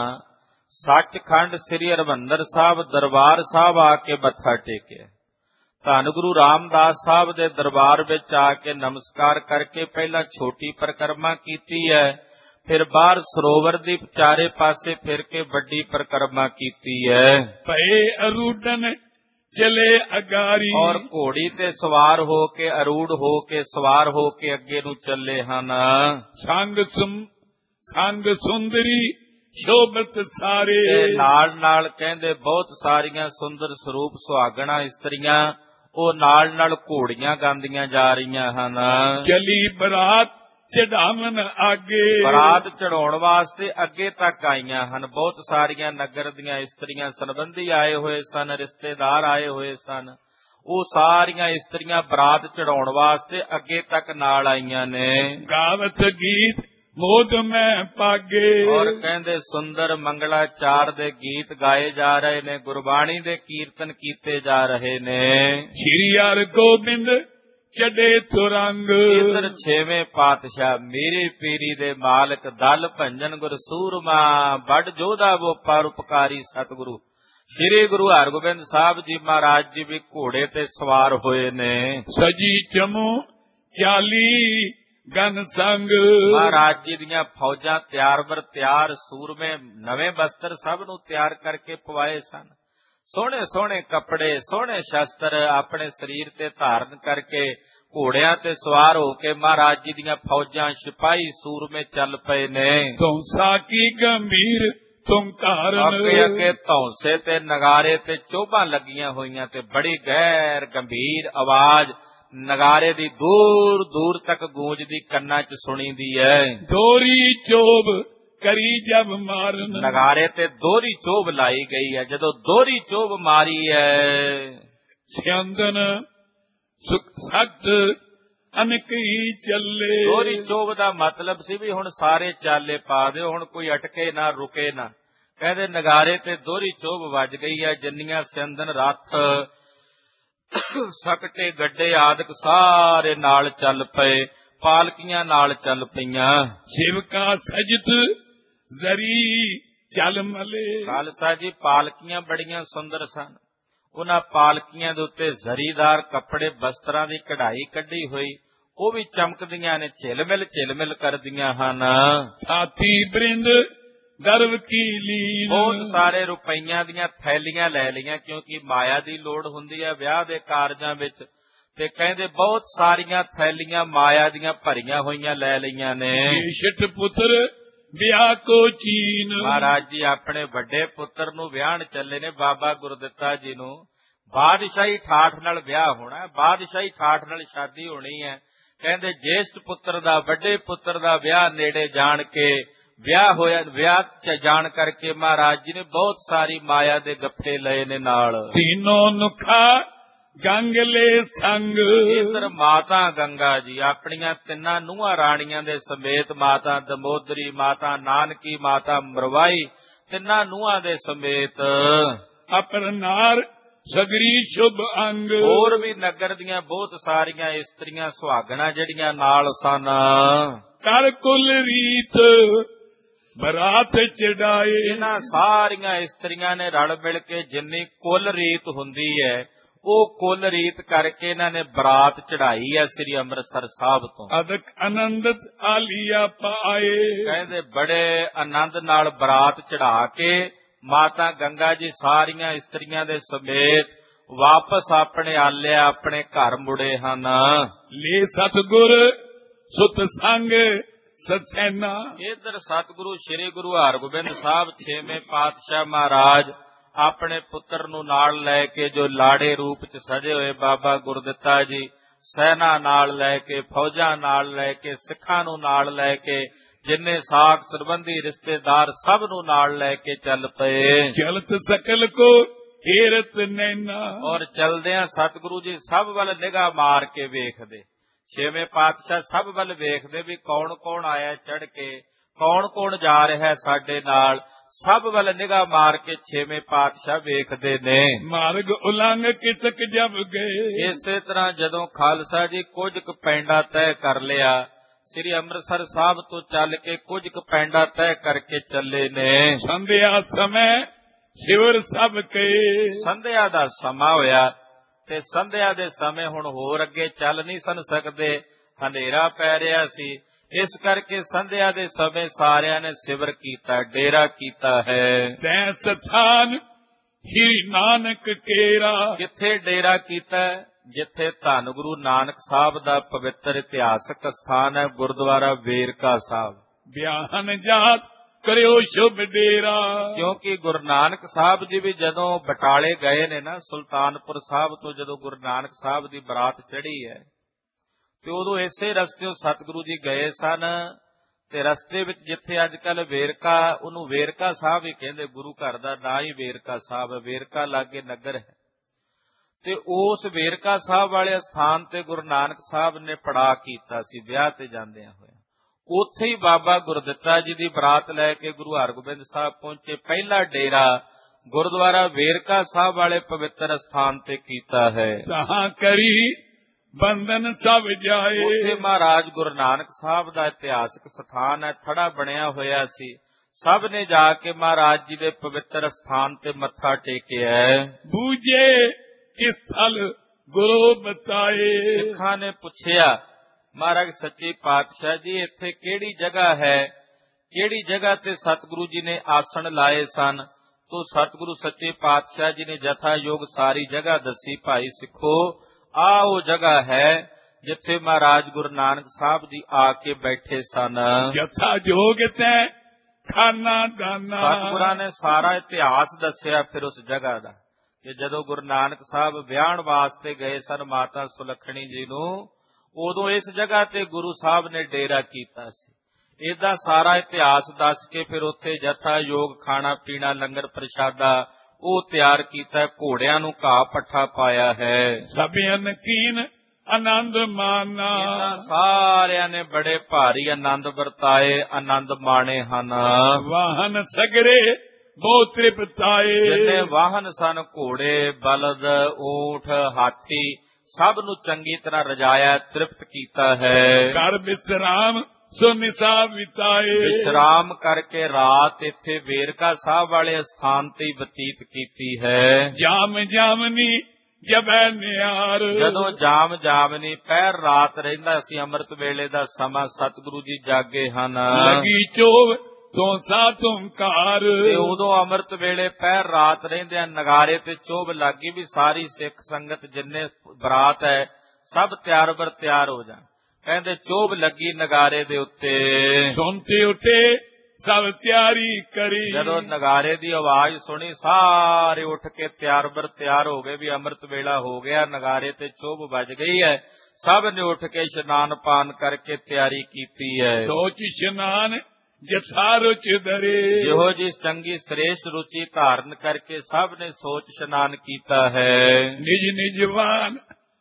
ਸੱਚਖੰਡ ਸ੍ਰੀ ਹਰਿਮੰਦਰ ਸਾਹਿਬ ਦਰਬਾਰ ਸਾਹਿਬ ਆ ਕੇ ਮੱਥਾ ਟੇਕਿਆ। ਧੰਨ ਗੁਰੂ ਰਾਮਦਾਸ ਸਾਹਿਬ ਦੇ ਦਰਬਾਰ ਵਿੱਚ ਆ ਕੇ ਨਮਸਕਾਰ ਕਰਕੇ ਪਹਿਲਾਂ ਛੋਟੀ ਪਰਿਕਰਮਾ ਕੀਤੀ ਹੈ, ਫਿਰ ਬਾਹਰ ਸਰੋਵਰ ਦੀ ਚਾਰੇ ਪਾਸੇ ਫਿਰ ਕੇ ਵੱਡੀ ਪਰਿਕਰਮਾ ਕੀਤੀ ਹੈ। ਭਏ ਅਰੂਢਨ ਚਲੇ ਅਗਾਰੀ, ਔਰ ਘੋੜੀ ਤੇ ਸਵਾਰ ਹੋ ਕੇ ਅਰੂੜ ਹੋ ਕੇ ਸਵਾਰ ਹੋ ਕੇ ਅੱਗੇ ਨੂੰ ਚੱਲੇ ਹਨ। ਸੰਗ ਸੁਮ ਸੰਗ ਸੁੰਦਰੀ ਸ਼ੋਭਤ ਸਾਰੇ, ਤੇ ਨਾਲ ਨਾਲ ਕਹਿੰਦੇ ਬਹੁਤ ਸਾਰੀਆਂ ਸੁੰਦਰ ਸਰੂਪ ਸੁਹਾਗਣਾ ਇਸਤਰੀਆਂ ਉਹ ਨਾਲ ਨਾਲ ਘੋੜੀਆਂ ਗਾਉਂਦੀਆਂ ਜਾ ਰਹੀਆਂ ਹਨ। ਚਲੀ ਬਰਾਤ ਚੜਾਵਨ ਆਗੇ, ਬਰਾਤ ਚੜਾਉਣ ਵਾਸਤੇ ਅੱਗੇ ਤੱਕ ਆਈਆਂ ਹਨ। ਬਹੁਤ ਸਾਰੀਆਂ ਨਗਰ ਦੀਆਂ ਇਸਤਰੀਆਂ ਸੰਬੰਧੀ ਆਏ ਹੋਏ ਸਨ, ਰਿਸ਼ਤੇਦਾਰ ਆਏ ਹੋਏ ਸਨ। ਉਹ ਸਾਰੀਆਂ ਇਸਤਰੀਆਂ ਬਰਾਤ ਚੜਾਉਣ ਵਾਸਤੇ ਅੱਗੇ ਤੱਕ ਨਾਲ ਆਈਆਂ ਨੇ। ਗਾਵਤ ਗੀਤ ਮੋਦ ਮੈਂ ਪਾਗੇ, ਔਰ ਕਹਿੰਦੇ ਸੁੰਦਰ ਮੰਗਲਾਚਾਰ ਦੇ ਗੀਤ ਗਾਏ ਜਾ ਰਹੇ ਨੇ, ਗੁਰਬਾਣੀ ਦੇ ਕੀਰਤਨ ਕੀਤੇ ਜਾ ਰਹੇ ਨੇ। ਸ਼੍ਰੀ ਹਰਿ ਗੋਬਿੰਦ ਚੜੇ ਤੁਰੰਗ, ਇਧਰ ਛੇਵੇਂ ਪਾਤਸ਼ਾਹ ਮੇਰੇ ਪੀਰੀ ਦੇ ਮਾਲਕ ਦਲ ਭੰਜਨ ਗੁਰ ਸੂਰਮਾ ਵੱਡ ਜੋਧਾ ਵੋ ਪਰਉਪਕਾਰੀ ਸਤਿਗੁਰੂ ਸ੍ਰੀ ਗੁਰੂ ਹਰਗੋਬਿੰਦ ਸਾਹਿਬ ਜੀ ਮਹਾਰਾਜ ਜੀ ਵੀ ਘੋੜੇ ਤੇ ਸਵਾਰ ਹੋਏ ਨੇ। ਸਜੀ ਚਮੂ ਚਾਲੀ ਗਨ ਸੰਗ, ਮਹਾਰਾਜ ਜੀ ਦੀਆਂ ਫੌਜਾਂ ਤਿਆਰ ਬਰ ਤਿਆਰ, ਸੂਰਮੇ ਨਵੇਂ ਬਸਤਰ ਸਭ ਨੂੰ ਤਿਆਰ ਕਰਕੇ ਪਵਾਏ ਸਨ। ਸੋਹਣੇ ਸੋਹਣੇ ਕੱਪੜੇ, ਸੋਹਣੇ ਸ਼ਸਤਰ ਆਪਣੇ ਸਰੀਰ ਤੇ ਧਾਰਨ ਕਰਕੇ ਘੋੜਿਆਂ ਤੇ ਸਵਾਰ ਹੋ ਕੇ ਮਹਾਰਾਜ ਜੀ ਦੀਆਂ ਫੌਜਾਂ ਸਿਪਾਹੀ ਸੂਰਮੇ ਚੱਲ ਪਏ ਨੇ। ਧੌਂਸਾ ਕੀ ਗੰਭੀਰ ਤੁੰਕਾਰਨ, ਅੱਗੇ ਅੱਗੇ ਧੌਂਸੇ ਤੇ ਨਗਾਰੇ ਤੇ ਚੋਭਾਂ ਲੱਗੀਆਂ ਹੋਈਆਂ ਤੇ ਬੜੀ ਗਹਿਰ ਗੰਭੀਰ ਆਵਾਜ਼ ਨਗਾਰੇ ਦੀ ਦੂਰ ਦੂਰ ਤੱਕ ਗੂੰਜਦੀ ਕੰਨਾਂ 'ਚ ਸੁਣੀਦੀ ਹੈ। ਦੋਰੀ ਚੋਬ ਕਰੀ ਜਬ ਮਾਰਨ, ਨਗਾਰੇ ਤੇ ਦੋਹਰੀ ਚੋਭ ਲਾਈ ਗਈ ਹੈ। ਜਦੋਂ ਦੋਹਰੀ ਚੋਭ ਮਾਰੀ ਹੈ, ਸਿਆੰਦਨ ਸੁਖ ਸਤ ਅਨਕ ਹੀ ਚੱਲੇ। ਦੋਹਰੀ ਚੋਭ ਦਾ ਮਤਲਬ ਸੀ ਵੀ ਹੁਣ ਸਾਰੇ ਚਾਲੇ ਪਾ ਦਿਓ, ਹੁਣ ਕੋਈ ਅਟਕੇ ਨਾ ਰੁਕੇ ਨਾ। ਕਹਿੰਦੇ ਨਗਾਰੇ ਤੇ ਦੋਹਰੀ ਚੋਭ ਵੱਜ ਗਈ ਹੈ। ਜਿੰਨੀਆਂ ਸਿਆੰਦਨ ਰੱਥ ਸਕਟੇ ਗੱਡੇ ਆਦਿਕ ਸਾਰੇ ਨਾਲ ਚੱਲ ਪਏ, ਪਾਲਕੀਆਂ ਨਾਲ ਚੱਲ ਪਈਆਂ। ਸੇਵਕਾ ਸਜਤ ਜ਼ਰੀ ਚੱਲ ਮਲੇ, ਖਾਲਸਾ ਜੀ ਪਾਲਕੀਆਂ ਬੜੀਆਂ ਸੁੰਦਰ ਸਨ। ਉਹਨਾਂ ਪਾਲਕੀਆਂ ਦੇ ਉੱਤੇ ਜ਼ਰੀਦਾਰ ਕੱਪੜੇ ਬਸਤਰਾਂ ਦੀ ਕਢਾਈ ਕੱਢੀ ਹੋਈ, ਉਹ ਵੀ ਚਮਕਦੀਆਂ ਨੇ, ਝਿਲਮਿਲ ਝਿਲਮਿਲ ਕਰਦੀਆਂ ਹਨ। ਸਾਥੀ ਬ੍ਰਿੰਦ ਦਰਵ ਕੀ ਲੀਨ, ਬਹੁਤ ਸਾਰੇ ਰੁਪਈਆਂ ਦੀਆਂ ਥੈਲੀਆਂ ਲੈ ਲਈਆਂ, ਕਿਉਂਕਿ ਮਾਇਆ ਦੀ ਲੋੜ ਹੁੰਦੀ ਹੈ ਵਿਆਹ ਦੇ ਕਾਰਜਾਂ ਵਿੱਚ। ਤੇ ਕਹਿੰਦੇ ਬਹੁਤ ਸਾਰੀਆਂ ਥੈਲੀਆਂ ਮਾਇਆ ਦੀਆਂ ਭਰੀਆਂ ਹੋਈਆਂ ਲੈ ਲਈਆਂ ਨੇ। ਕੇਸ਼ਟ ਪੁੱਤਰ ਵਿਆਹ ਕੋ ਚੀਨ, ਮਹਾਰਾਜ ਜੀ ਆਪਣੇ ਵੱਡੇ ਪੁੱਤਰ ਨੂੰ ਵਿਆਹਣ ਚੱਲੇ ਨੇ, ਬਾਬਾ ਗੁਰਦਿੱਤਾ ਜੀ ਨੂੰ। ਬਾਦਸ਼ਾਹੀ ਠਾਠ ਨਾਲ ਵਿਆਹ ਹੋਣਾ, ਬਾਦਸ਼ਾਹੀ ਠਾਠ ਨਾਲ ਸ਼ਾਦੀ ਹੋਣੀ ਹੈ। ਕਹਿੰਦੇ ਜੇਸ਼ਟ ਪੁੱਤਰ ਦਾ, ਵੱਡੇ ਪੁੱਤਰ ਦਾ ਵਿਆਹ ਨੇੜੇ ਜਾਣ ਕੇ ਵਿਆਹ ਹੋਇਆ, ਵਿਆਹ ਚ ਜਾਣ ਕਰਕੇ ਮਹਾਰਾਜ ਜੀ ਨੇ ਬਹੁਤ ਸਾਰੀ ਮਾਇਆ ਦੇ ਗੱਫੇ ਲਏ ਨੇ ਨਾਲ। ਤੀਨੋਂ ਨੁਖਾ ਗੰਗਲੇ ਸੰਗ, ਇਧਰ ਮਾਤਾ ਗੰਗਾ ਜੀ ਆਪਣੀਆਂ ਤਿੰਨਾਂ ਨੂੰਹਾਂ ਰਾਣੀਆਂ ਦੇ ਸਮੇਤ, ਮਾਤਾ ਦਮੋਦਰੀ, ਮਾਤਾ ਨਾਨਕੀ, ਮਾਤਾ ਮਰਵਾਈ, ਤਿੰਨਾਂ ਨੂੰਹਾਂ ਦੇ ਸਮੇਤ। ਅਪਰਨਾਰ ਸਗਰੀ ਸ਼ੁਭ ਅੰਗ, ਹੋਰ ਵੀ ਨਗਰ ਦੀਆਂ ਬਹੁਤ ਸਾਰੀਆਂ ਇਸਤਰੀਆਂ ਸੁਹਾਗਣਾ ਜਿਹੜੀਆਂ ਨਾਲ ਸਨ। ਕਰ ਕੁਲ ਰੀਤ ਬਰਾਤ ਚੜਾਏ, ਇਹਨਾਂ ਸਾਰੀਆਂ ਇਸਤਰੀਆਂ ਨੇ ਰਲ ਮਿਲ ਕੇ ਜਿੰਨੀ ਕੁੱਲ ਰੀਤ ਹੁੰਦੀ ਹੈ ਉਹ ਕੁੱਲ ਰੀਤ ਕਰਕੇ ਇਹਨਾਂ ਨੇ ਬਰਾਤ ਚੜਾਈ ਹੈ ਸ੍ਰੀ ਅੰਮ੍ਰਿਤਸਰ ਸਾਹਿਬ ਤੋਂ। ਅਦਕ ਆਨੰਦਤ ਆਲੀਆ ਪਾਏ, ਕਹਿੰਦੇ ਬੜੇ ਆਨੰਦ ਨਾਲ ਬਰਾਤ ਚੜਾ ਕੇ ਮਾਤਾ ਗੰਗਾ ਜੀ ਸਾਰੀਆਂ ਇਸਤਰੀਆਂ ਦੇ ਸਮੇਤ ਵਾਪਸ ਆਪਣੇ ਆਲਿਆ ਆਪਣੇ ਘਰ ਮੁੜੇ ਹਨ। ਲੈ ਸਤਿਗੁਰ ਸੁਤ ਸੰਗ ਸਚੈਨਾ, ਇਧਰ ਸਤਿਗੁਰੂ ਸ੍ਰੀ ਗੁਰੂ ਹਰਗੋਬਿੰਦ ਸਾਹਿਬ ਛੇਵੇਂ ਪਾਤਸ਼ਾਹ ਮਹਾਰਾਜ ਆਪਣੇ ਪੁੱਤਰ ਨੂੰ ਨਾਲ ਲੈ ਕੇ, ਜੋ ਲਾੜੇ ਰੂਪ ਚ ਸਜੇ ਹੋਏ ਬਾਬਾ ਗੁਰਦਿੱਤਾ ਜੀ, ਸੈਨਾ ਨਾਲ ਲੈ ਕੇ, ਫੌਜਾਂ ਨਾਲ ਲੈ ਕੇ, ਸਿੱਖਾਂ ਨੂੰ ਨਾਲ ਲੈ ਕੇ, ਜਿੰਨੇ ਸਾਕ ਸੰਬੰਧੀ ਰਿਸ਼ਤੇਦਾਰ ਸਭ ਨੂੰ ਨਾਲ ਲੈ ਕੇ ਚੱਲ ਪਏ। ਚਲਤ ਸਕਲ ਕੋ ਹੀਰਤ ਨੈਣਾ, ਔਰ ਚਲਦਿਆਂ ਸਤਿਗੁਰੂ ਜੀ ਸਭ ਵੱਲ ਨਿਗਾਹ ਮਾਰ ਕੇ ਵੇਖਦੇ, ਛੇਵੇਂ ਪਾਤਸ਼ਾਹ ਸਭ ਵੱਲ ਵੇਖਦੇ ਵੀ ਕੌਣ ਕੌਣ ਆਇਆ ਚੜ ਕੇ, ਕੌਣ ਕੌਣ ਜਾ ਰਿਹਾ ਸਾਡੇ ਨਾਲ, ਸਭ ਵੱਲ ਨਿਗਾਹ ਮਾਰ ਕੇ ਛੇਵੇਂ ਪਾਤਸ਼ਾਹ ਵੇਖਦੇ ਨੇ। ਮਾਰਗ ਉਲੰਘ ਕਿਸਕ ਜਬ ਗਏ, ਇਸੇ ਤਰ੍ਹਾਂ ਜਦੋਂ ਖਾਲਸਾ ਜੀ ਕੁਝ ਕੁ ਪੈਂਡਾ ਤੈਅ ਕਰ ਲਿਆ, ਸ੍ਰੀ ਅੰਮ੍ਰਿਤਸਰ ਸਾਹਿਬ ਤੋਂ ਚੱਲ ਕੇ ਕੁਝ ਕੁ ਪੈਂਡਾ ਤੈਅ ਕਰਕੇ ਚੱਲੇ ਨੇ। ਸੰਧਿਆ ਸਮੇਂ ਸਿਵਰ ਸਭ ਕੇ, ਸੰਧਿਆ ਦਾ ਸਮਾਂ ਹੋਇਆ ਤੇ ਸੰਧਿਆ ਦੇ ਸਮੇਂ ਹੁਣ ਹੋਰ ਅੱਗੇ ਚੱਲ ਨਹੀਂ ਸਨ ਸਕਦੇ, ਹਨੇਰਾ ਪੈ ਰਿਹਾ ਸੀ। ਇਸ ਕਰਕੇ ਸੰਧਿਆ ਦੇ ਸਮੇਂ ਸਾਰਿਆਂ ਨੇ ਸਿਮਰ ਕੀਤਾ, ਡੇਰਾ ਕੀਤਾ ਹੈ। ਤੈ ਸਥਾਨ ਹੀ ਨਾਨਕ ਕੇਰਾ। ਕਿੱਥੇ ਡੇਰਾ ਕੀਤਾ? ਜਿੱਥੇ ਧੰਨ ਗੁਰੂ ਨਾਨਕ ਸਾਹਿਬ ਦਾ ਪਵਿੱਤਰ ਇਤਿਹਾਸਕ ਸਥਾਨ ਹੈ, ਗੁਰਦੁਆਰਾ ਵੇਰਕਾ ਸਾਹਿਬ। ਬਿਆਹਨ ਜਾਤ ਕਰਿਓ ਸ਼ੁਭ ਡੇਰਾ। ਕਿਉਂਕਿ ਗੁਰੂ ਨਾਨਕ ਸਾਹਿਬ ਜੀ ਵੀ ਜਦੋਂ ਬਟਾਲੇ ਗਏ ਨੇ ਨਾ, ਸੁਲਤਾਨਪੁਰ ਸਾਹਿਬ ਤੋਂ ਜਦੋਂ ਗੁਰੂ ਨਾਨਕ ਸਾਹਿਬ ਦੀ ਬਰਾਤ ਚੜ੍ਹੀ ਹੈ, ਤੇ ਉਦੋਂ ਇਸੇ ਰਸਤਿਓਂ ਸਤਿਗੁਰੂ ਜੀ ਗਏ ਸਨ। ਤੇ ਰਸਤੇ ਵਿੱਚ ਜਿੱਥੇ ਅੱਜ ਕੱਲ ਵੇਰਕਾ, ਉਹਨੂੰ ਵੇਰਕਾ ਸਾਹਿਬ ਹੀ ਕਹਿੰਦੇ, ਗੁਰੂ ਘਰ ਦਾ ਨਾਂ ਹੀ ਵੇਰਕਾ ਸਾਹਿਬ ਹੈ। ਵੇਰਕਾ ਲਾਗੇ ਨਗਰ ਹੈ, ਤੇ ਉਸ ਵੇਰਕਾ ਸਾਹਿਬ ਵਾਲੇ ਸਥਾਨ ਤੇ ਗੁਰੂ ਨਾਨਕ ਸਾਹਿਬ ਨੇ ਪੜਾਅ ਕੀਤਾ ਸੀ ਵਿਆਹ ਤੇ ਜਾਂਦਿਆਂ ਹੋਇਆ। ਉੱਥੇ ਹੀ ਬਾਬਾ ਗੁਰਦਿੱਤਾ ਜੀ ਦੀ ਬਰਾਤ ਲੈ ਕੇ ਗੁਰੂ ਹਰਗੋਬਿੰਦ ਸਾਹਿਬ ਪਹੁੰਚੇ। ਪਹਿਲਾ ਡੇਰਾ ਗੁਰਦੁਆਰਾ ਵੇਰਕਾ ਸਾਹਿਬ ਵਾਲੇ ਪਵਿੱਤਰ ਸਥਾਨ ਤੇ ਕੀਤਾ ਹੈ। ਤਹਾਂ ਕਰੀ ਬੰਧਨ ਸਭ ਜਾਏ। ਉੱਥੇ ਮਹਾਰਾਜ ਗੁਰੂ ਨਾਨਕ ਸਾਹਿਬ ਦਾ ਇਤਿਹਾਸਕ ਸਥਾਨ ਹੈ, ਥੜਾ ਬਣਿਆ ਹੋਇਆ ਸੀ। ਸਭ ਨੇ ਜਾ ਕੇ ਮਹਾਰਾਜ ਜੀ ਦੇ ਪਵਿੱਤਰ ਸਥਾਨ ਤੇ ਮੱਥਾ ਟੇਕਿਆ। ਬੂਝੇ ਕਿਸ ਥਲ ਗੁਰੂ ਬਤਾਏ। ਸਿੱਖਾਂ ਨੇ ਪੁੱਛਿਆ, ਮਹਾਰਾਜ ਸੱਚੇ ਪਾਤਸ਼ਾਹ ਜੀ, ਇੱਥੇ ਕਿਹੜੀ ਜਗ੍ਹਾ ਹੈ, ਕਿਹੜੀ ਜਗ੍ਹਾ ਤੇ ਸਤਿਗੁਰੂ ਜੀ ਨੇ ਆਸਣ ਲਾਏ ਸਨ? ਤੋ ਸਤਿਗੁਰੂ ਸੱਚੇ ਪਾਤਸ਼ਾਹ ਜੀ ਨੇ ਜਥਾ ਯੋਗ ਸਾਰੀ ਜਗ੍ਹਾ ਦੱਸੀ। ਭਾਈ ਸਿੱਖੋ, ਆ ਉਹ ਜਗ੍ਹਾ ਹੈ ਜਿੱਥੇ ਮਹਾਰਾਜ ਗੁਰੂ ਨਾਨਕ ਸਾਹਿਬ ਜੀ ਆ ਕੇ ਬੈਠੇ ਸਨ। ਜਥਾ ਯੋਗ ਤੈ ਖਾਨਾ ਦਾਨਾ। ਸਤਿਗੁਰਾਂ ਨੇ ਸਾਰਾ ਇਤਿਹਾਸ ਦੱਸਿਆ ਫਿਰ ਉਸ ਜਗ੍ਹਾ ਦਾ, ਕਿ ਜਦੋਂ ਗੁਰੂ ਨਾਨਕ ਸਾਹਿਬ ਵਿਆਹਣ ਵਾਸਤੇ ਗਏ ਸਨ ਮਾਤਾ ਸੁਲੱਖਣੀ ਜੀ ਨੂੰ, ਉਦੋਂ ਇਸ ਜਗ੍ਹਾ ਤੇ ਗੁਰੂ ਸਾਹਿਬ ਨੇ ਡੇਰਾ ਕੀਤਾ ਸੀ। ਇਹਦਾ ਸਾਰਾ ਇਤਿਹਾਸ ਦੱਸ ਕੇ ਫਿਰ ਉੱਥੇ ਜਥਾ ਯੋਗ ਖਾਣਾ ਪੀਣਾ ਲੰਗਰ ਪ੍ਰਸ਼ਾਦਾ ਉਹ ਤਿਆਰ ਕੀਤਾ। ਘੋੜਿਆਂ ਨੂੰ ਘਾਹ ਪੱਠਾ ਪਾਇਆ ਹੈ। ਸਭਿਆਂ ਕੀਨ ਆਨੰਦ ਮਾਨਾ। ਸਾਰਿਆਂ ਨੇ ਬੜੇ ਭਾਰੀ ਆਨੰਦ ਵਰਤਾਏ, ਆਨੰਦ ਮਾਣੇ ਹਨ। ਵਾਹਨ ਸਗਰੇ ਬਹੁਤ ਤ੍ਰਿਪਤਾਏ। ਜਿੰਨੇ ਵਾਹਨ ਸਨ, ਘੋੜੇ, ਬਲਦ, ਊਠ, ਹਾਥੀ, ਸਭ ਨੂੰ ਚੰਗੀ ਤਰ੍ਹਾਂ ਰਜਾਇਆ, ਤ੍ਰਿਪਤ ਕੀਤਾ ਹੈ। ਘਰ ਵਿਸਰਾਮ ਸੋ ਨਿਸਾ ਵਿਤਾਏ। ਵਿਸ਼ਰਾਮ ਕਰਕੇ ਰਾਤ ਇੱਥੇ ਵੇਰਕਾ ਸਾਹਿਬ ਵਾਲੇ ਸਥਾਨ ਤੇ ਬਤੀਤ ਕੀਤੀ ਹੈ। ਜਾਮ ਜਾਮਨੀ ਜਬੈ ਨਿਆਰ। ਜਦੋਂ ਜਾਮ ਜਾਮਨੀ ਪਹਿਰ ਰਾਤ ਰਹਿੰਦਾ ਸੀ, ਅੰਮ੍ਰਿਤ ਵੇਲੇ ਦਾ ਸਮਾਂ, ਸਤਿਗੁਰੂ ਜੀ ਜਾਗੇ ਹਨ। ਲਗੀ ਚੋਵ ਤੋਂ ਸਾ ਤੁਮਕਾਰ। ਤੇ ਉਦੋਂ ਅੰਮ੍ਰਿਤ ਵੇਲੇ ਪਹਿਰ ਰਾਤ ਰਹਿੰਦਿਆਂ ਨਗਾਰੇ ਤੇ ਚੋਭ ਲੱਗੀ ਵੀ ਸਾਰੀ ਸਿੱਖ ਸੰਗਤ ਜਿੰਨੇ ਬਰਾਤ ਹੈ ਸਭ ਤਿਆਰ ਬਰ ਤਿਆਰ ਹੋ ਜਾਣ। ਕਹਿੰਦੇ ਚੋਭ ਲੱਗੀ ਨਗਾਰੇ ਦੇ ਉੱਤੇ। ਸੁਣਤੇ ਉੱਠੇ ਸਭ ਤਿਆਰੀ ਕਰੀ। ਜਦੋਂ ਨਗਾਰੇ ਦੀ ਆਵਾਜ਼ ਸੁਣੀ ਸਾਰੇ ਉੱਠ ਕੇ ਤਿਆਰ ਬਰ ਤਿਆਰ ਹੋ ਗਏ ਵੀ ਅੰਮ੍ਰਿਤ ਵੇਲਾ ਹੋ ਗਿਆ, ਨਗਾਰੇ ਤੇ ਚੋਭ ਵੱਜ ਗਈ ਹੈ। ਸਭ ਨੇ ਉੱਠ ਕੇ ਇਸ਼ਨਾਨ ਪਾਨ ਕਰਕੇ ਤਿਆਰੀ ਕੀਤੀ ਹੈ। ਸੋਚ ਇਸ਼ਨਾਨ ਜਥਾ ਰੁਚ ਧਰੇ। ਜਿਹੋ ਜੀ ਚੰਗੀ ਸ੍ਰੇਸ਼ ਰੁਚੀ ਧਾਰਨ ਕਰਕੇ ਸਭ ਨੇ ਸੋਚ ਇਸ਼ਨਾਨ ਕੀਤਾ ਹੈ। ਨਿਜ ਨਿਜ ਵਾਹਨ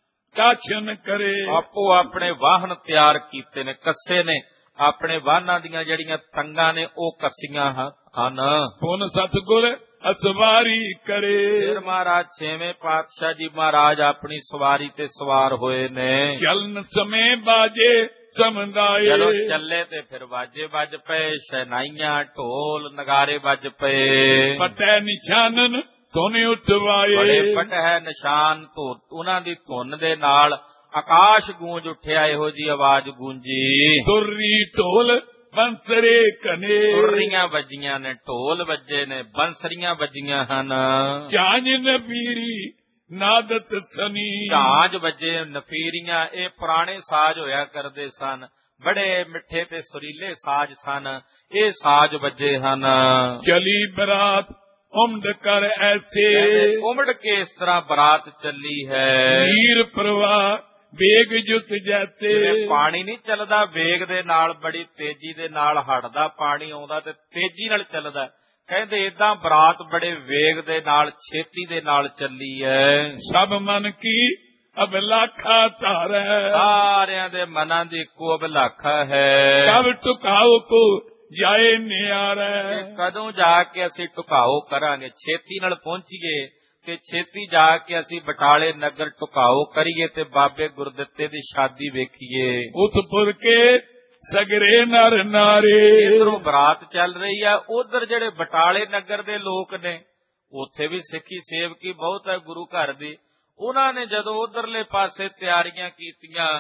ਕਾਛਨ ਕਰੇ। ਆਪੋ ਆਪਣੇ ਵਾਹਨ ਤਿਆਰ ਕੀਤੇ ਨੇ, ਕੱਸੇ ਨੇ। ਆਪਣੇ ਵਾਹਨਾਂ ਦੀਆਂ ਜਿਹੜੀਆਂ ਤੰਗਾਂ ਨੇ ਉਹ ਕੱਸੀਆਂ ਹਨ। ਪੁਨ ਸਤਿਗੁਰ ਅਸਵਾਰੀ ਕਰੇ। ਫਿਰ ਮਹਾਰਾਜ ਛੇਵੇਂ ਪਾਤਸ਼ਾਹ ਜੀ ਮਹਾਰਾਜ ਆਪਣੀ ਸਵਾਰੀ ਤੇ ਸਵਾਰ ਹੋਏ ਨੇ। ਚਲਨ ਸਮੇਂ ਬਾਜੇ ਸਮਝਾਏ। ਜਦੋਂ ਚੱਲੇ ਤੇ ਫਿਰ ਵਾਜੇ ਵੱਜ ਪਏ, ਸ਼ਹਿਨਾਈਆਂ, ਢੋਲ, ਨਗਾਰੇ ਵੱਜ ਪਏ। ਪਟੈ ਨਿਸ਼ਾਨਨ ਧੁਨ ਉਠਵਾਏ। ਬੜੇ ਪਟਹਿ ਨਿਸ਼ਾਨ ਧੋ ਉਹਨਾਂ ਦੀ ਧੁਨ ਦੇ ਨਾਲ ਆਕਾਸ਼ ਗੂੰਜ ਉੱਠਿਆ, ਇਹੋ ਜੀ ਆਵਾਜ਼ ਗੂੰਜੀ। ਤੁਰਰੀ ਢੋਲ ਬੰਸਰੇ ਕਨੇ। ਤੁਰਰੀਆਂ ਵੱਜੀਆਂ ਨੇ, ਢੋਲ ਵੱਜੇ ਨੇ, ਬੰਸਰੀਆਂ ਵੱਜੀਆਂ ਹਨ। ਝਾਂਜ ਨਫੀਰੀ ਨਾਦਤ ਸਨੀ। ਝਾਂਜ ਵੱਜੇ, ਨਫੀਰੀਆਂ, ਇਹ ਪੁਰਾਣੇ ਸਾਜ਼ ਹੋਇਆ ਕਰਦੇ ਸਨ, ਬੜੇ ਮਿੱਠੇ ਤੇ ਸੁਰੀਲੇ ਸਾਜ਼ ਸਨ, ਇਹ ਸਾਜ਼ ਵੱਜੇ ਹਨ। ਚਲੀ ਬਰਾਤ ਉਮੜ ਕਰ ਐਸੇ। ਉਮੜ ਕੇ ਇਸ ਤਰ੍ਹਾਂ ਬਰਾਤ ਚੱਲੀ ਹੈ। ਨੀਰ ਪ੍ਰਵਾਹ ਵੇਗ ਜੁਤ ਜੈਤੇ। ਪਾਣੀ ਨਹੀਂ ਚੱਲਦਾ ਵੇਗ ਦੇ ਨਾਲ, ਬੜੀ ਤੇਜ਼ੀ ਦੇ ਨਾਲ ਹੜਦਾ ਪਾਣੀ ਆਉਂਦਾ ਤੇ ਤੇਜ਼ੀ ਨਾਲ ਚੱਲਦਾ। ਕਹਿੰਦੇ ਏਦਾਂ ਬਰਾਤ ਬੜੇ ਵੇਗ ਦੇ ਨਾਲ, ਛੇਤੀ ਦੇ ਨਾਲ ਚੱਲੀ ਹੈ। ਸਭ ਮਨ ਕੀ ਅਭਿਲਾਖਾ ਧਾਰੈ। ਸਾਰਿਆਂ ਦੇ ਮਨਾਂ ਦੀ ਇੱਕੋ ਅਭਿਲਾਖਾ ਹੈ। ਕਬ ਟੁਕਾਓ ਕੋ ਜਾਏ ਨਿਆਰੈ। ਕਦੋਂ ਜਾ ਕੇ ਅਸੀਂ ਟੁਕਾਓ ਕਰਾਂਗੇ, ਛੇਤੀ ਨਾਲ ਪਹੁੰਚੀਏ ਤੇ ਛੇਤੀ ਜਾ ਕੇ ਅਸੀਂ ਬਟਾਲੇ ਨਗਰ ਟੁਕਾਓ ਕਰੀਏ ਤੇ ਬਾਬੇ ਗੁਰਦਿੱਤੇ ਦੀ ਸ਼ਾਦੀ ਵੇਖੀਏ। ਉਤਪੁਰ ਕੇ ਸਗਰੇ ਨਰ ਨਾਰੇ। ਇਧਰੋਂ ਬਰਾਤ ਚੱਲ ਰਹੀ ਆ, ਉਧਰ ਜਿਹੜੇ ਬਟਾਲੇ ਨਗਰ ਦੇ ਲੋਕ ਨੇ ਉੱਥੇ ਵੀ ਸਿੱਖੀ ਸੇਵਕੀ ਬਹੁਤ ਹੈ ਗੁਰੂ ਘਰ ਦੀ। ਉਹਨਾਂ ਨੇ ਜਦੋਂ ਉਧਰਲੇ ਪਾਸੇ ਤਿਆਰੀਆਂ ਕੀਤੀਆਂ,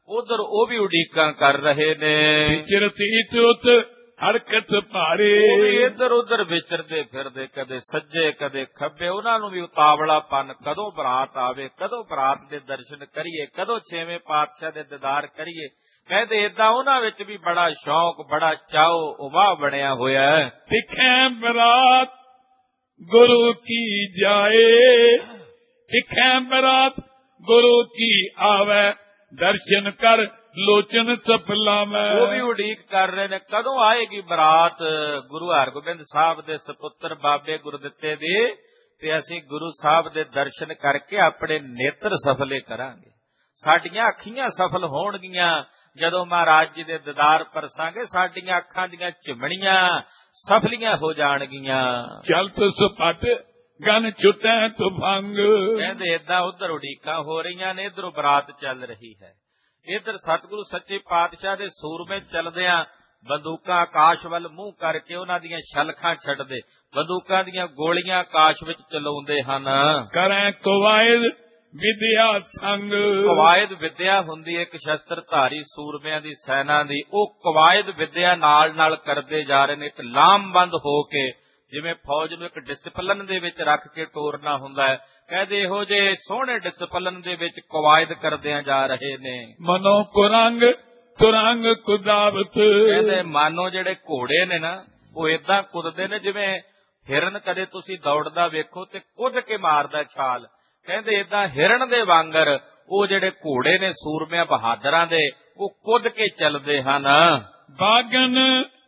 ਉਧਰ ਉਹ ਵੀ ਉਡੀਕਾਂ ਕਰ ਰਹੇ ਨੇ। ਵਿਚਰਤੀ ਤੁਤ ਹਰਕਤ ਭਾਰੇ, ਉਹ ਵੀ ਇੱਧਰ ਉਧਰ ਵਿਚਰਦੇ ਫਿਰਦੇ, ਕਦੇ ਸੱਜੇ ਕਦੇ ਖੱਬੇ। ਉਹਨਾਂ ਨੂੰ ਵੀ ਉਤਾਵਲਾਪਨ, ਕਦੋਂ ਬਰਾਤ ਆਵੇ, ਕਦੋਂ ਬਰਾਤ ਦੇ ਦਰਸ਼ਨ ਕਰੀਏ, ਕਦੋਂ ਛੇਵੇਂ ਪਾਤਸ਼ਾਹ ਦੇ ਦੀਦਾਰ ਕਰੀਏ। ਕਹਿੰਦੇ ਏਦਾਂ ਉਹਨਾਂ ਵਿੱਚ ਵੀ ਬੜਾ ਸ਼ੌਕ, ਬੜਾ ਚਾਓ, ਉਵਾਹ ਬਣਿਆ ਹੋਇਆ ਹੈ। ਦਿਖੈ ਬਰਾਤ ਗੁਰੂ ਕੀ ਜਾਏ, ਦਿਖੈ ਬਰਾਤ ਗੁਰੂ ਕੀ ਆਵੇ, ਦਰਸ਼ਨ ਕਰ ਲੋਚਨ ਸਫਲਾਵੈ। ਉਹ ਵੀ ਉਡੀਕ ਕਰ ਰਹੇ ਨੇ, ਕਦੋਂ ਆਏਗੀ ਬਰਾਤ ਗੁਰੂ ਹਰਗੋਬਿੰਦ ਸਾਹਿਬ ਦੇ ਸਪੁੱਤਰ ਬਾਬੇ ਗੁਰਦਿੱਤੇ ਦੀ, ਤੇ ਅਸੀਂ ਗੁਰੂ ਸਾਹਿਬ ਦੇ ਦਰਸ਼ਨ ਕਰਕੇ ਆਪਣੇ ਨੇਤਰ ਸਫਲੇ ਕਰਾਂਗੇ। ਸਾਡੀਆਂ ਅੱਖੀਆਂ ਸਫਲ ਹੋਣਗੀਆਂ ਜਦੋਂ ਮਹਾਰਾਜ ਜੀ ਦੇ ਦੀਦਾਰ ਪਰਸਾਂਗੇ। ਸਾਡੀਆਂ ਅੱਖਾਂ ਦੀਆਂ ਝਿਮਣੀਆਂ ਸਫਲੀਆਂ ਹੋ ਜਾਣਗੀਆਂ। ਚਲ ਤੋ ਸੁਪਟ ਗਨ ਛੁਟੈ ਤੁਫੰਗ। ਕਹਿੰਦੇ ਏਦਾਂ ਉਧਰ ਉਡੀਕਾਂ ਹੋ ਰਹੀਆਂ ਨੇ, ਇਧਰੋਂ ਬਰਾਤ ਚੱਲ ਰਹੀ ਹੈ। ਇਧਰ ਸਤਿਗੁਰੂ ਸੱਚੇ ਪਾਤਸ਼ਾਹ ਦੇ ਸੂਰਮੇ ਚੱਲਦਿਆਂ ਬੰਦੂਕਾਂ ਆਕਾਸ਼ ਵੱਲ ਮੂੰਹ ਕਰਕੇ ਉਹਨਾਂ ਦੀਆਂ ਛਲਖਾਂ ਛੱਡਦੇ, ਬੰਦੂਕਾਂ ਦੀਆਂ ਗੋਲੀਆਂ ਆਕਾਸ਼ ਵਿੱਚ ਚਲਾਉਂਦੇ ਹਨ। ਕਰੈ ਕਵਾਇਦ ਵਿਦਿਆ ਸੰਗ। ਕਵਾਇਦ ਵਿਦਿਆ ਹੁੰਦੀ ਹੈ ਇੱਕ ਸ਼ਸਤਰਧਾਰੀ ਸੂਰਮਿਆਂ ਦੀ ਸੈਨਾ ਦੀ, ਉਹ ਕਵਾਇਦ ਵਿਦਿਆ ਨਾਲ ਨਾਲ ਕਰਦੇ ਜਾ ਰਹੇ ਨੇ, ਇੱਕ ਲਾਮਬੰਦ ਹੋ ਕੇ, ਜਿਵੇਂ ਫੌਜ ਨੂੰ ਇੱਕ ਡਿਸਪਲਨ ਦੇ ਵਿੱਚ ਰੱਖ ਕੇ ਤੋਰਨਾ ਹੁੰਦਾ ਹੈ। ਕਹਿੰਦੇ ਇਹੋ ਜਿਹੇ ਸੋਹਣੇ ਡਿਸਪਲਨ ਦੇ ਵਿੱਚ ਕਵਾਇਦ ਕਰਦਿਆਂ ਜਾ ਰਹੇ ਨੇ। ਮਨੋ ਕੁਰੰਗ ਤੁਰੰਗ ਕੁਦਾਵਤ। ਕਹਿੰਦੇ ਮਾਨੋ ਜਿਹੜੇ ਘੋੜੇ ਨੇ ਨਾ, ਉਹ ਏਦਾਂ ਕੁੱਦਦੇ ਨੇ ਜਿਵੇਂ ਹਿਰਨ ਕਦੇ ਤੁਸੀਂ ਦੌੜਦਾ ਵੇਖੋ ਤੇ ਕੁੱਦ ਕੇ ਮਾਰਦਾ ਛਾਲ। ਕਹਿੰਦੇ ਏਦਾਂ ਹਿਰਨ ਦੇ ਵਾਂਗਰ ਉਹ ਜਿਹੜੇ ਘੋੜੇ ਨੇ ਸੂਰਮਿਆਂ ਬਹਾਦਰਾਂ ਦੇ, ਉਹ ਕੁੱਦ ਕੇ ਚੱਲਦੇ ਹਨ। ਬਾਗਨ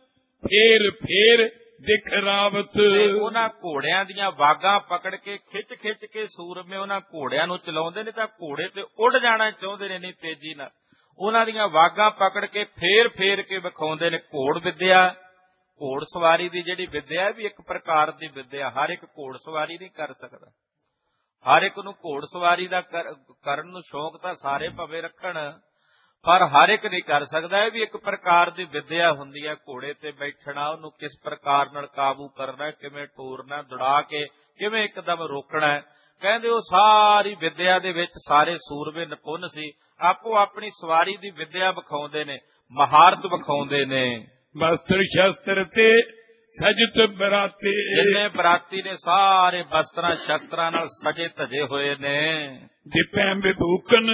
ਫੇਰ ਫੇਰ ਦਿਖ ਰਾਵਤ। ਉਹਨਾਂ ਘੋੜਿਆਂ ਦੀਆਂ ਵਾਗਾਂ ਪਕੜ ਕੇ ਖਿੱਚ ਖਿੱਚ ਕੇ ਸੂਰਮੇ ਉਹਨਾਂ ਘੋੜਿਆਂ ਨੂੰ ਚਲਾਉਂਦੇ ਨੇ, ਤਾਂ ਘੋੜੇ ਤੇ ਉੱਡ ਜਾਣਾ ਚਾਹੁੰਦੇ ਨੇ ਇੰਨੀ ਤੇਜ਼ੀ ਨਾਲ। ਉਹਨਾਂ ਦੀਆਂ ਵਾਗਾਂ ਪਕੜ ਕੇ ਫੇਰ ਫੇਰ ਕੇ ਵਿਖਾਉਂਦੇ ਨੇ। ਘੋੜ ਵਿਦਿਆ, ਘੋੜ ਸਵਾਰੀ ਦੀ ਜਿਹੜੀ ਵਿਦਿਆ ਵੀ ਇੱਕ ਪ੍ਰਕਾਰ ਦੀ ਵਿਦਿਆ, ਹਰ ਇੱਕ ਘੋੜ ਸਵਾਰੀ ਨਹੀਂ ਕਰ ਸਕਦਾ। ਹਰ ਇੱਕ ਨੂੰ ਘੋੜ ਸਵਾਰੀ ਦਾ ਕਰਨ ਨੂੰ ਸ਼ੌਕ ਤਾਂ ਸਾਰੇ ਭਾਵੇਂ ਰੱਖਣ, ਪਰ ਹਰ ਇੱਕ ਨਹੀਂ ਕਰ ਸਕਦਾ। ਇਹ ਵੀ ਇੱਕ ਪ੍ਰਕਾਰ ਦੀ ਵਿਦਿਆ ਹੁੰਦੀ ਹੈ। ਘੋੜੇ ਤੇ ਬੈਠਣਾ, ਉਹਨੂੰ ਕਿਸ ਪ੍ਰਕਾਰ ਨਾਲ ਕਾਬੂ ਕਰਨਾ, ਕਿਵੇਂ ਟੋਰਨਾ, ਦੌੜਾ ਕੇ ਕਿਵੇਂ ਇੱਕਦਮ ਰੋਕਣਾ। ਕਹਿੰਦੇ ਉਹ ਸਾਰੀ ਵਿਦਿਆ ਦੇ ਵਿੱਚ ਸਾਰੇ ਸੂਰਮੇ ਨਿਪੁੰਨ ਸੀ। ਆਪੋ ਆਪਣੀ ਸਵਾਰੀ ਦੀ ਵਿਦਿਆ ਵਿਖਾਉਂਦੇ ਨੇ, ਮਹਾਰਤ ਵਿਖਾਉਂਦੇ ਨੇ। ਵਸਤਰ ਸ਼ਸਤਰ ਤੇ ਸਜਤ ਬਰਾਤੇ। ਜਿੰਨੇ ਬਰਾਤੀ ਨੇ ਸਾਰੇ ਵਸਤਰਾਂ ਸ਼ਸਤਰਾਂ ਨਾਲ ਸਜੇ ਧਜੇ ਹੋਏ ਨੇ। ਦਿਪੈ ਵਿਭੂਕਨ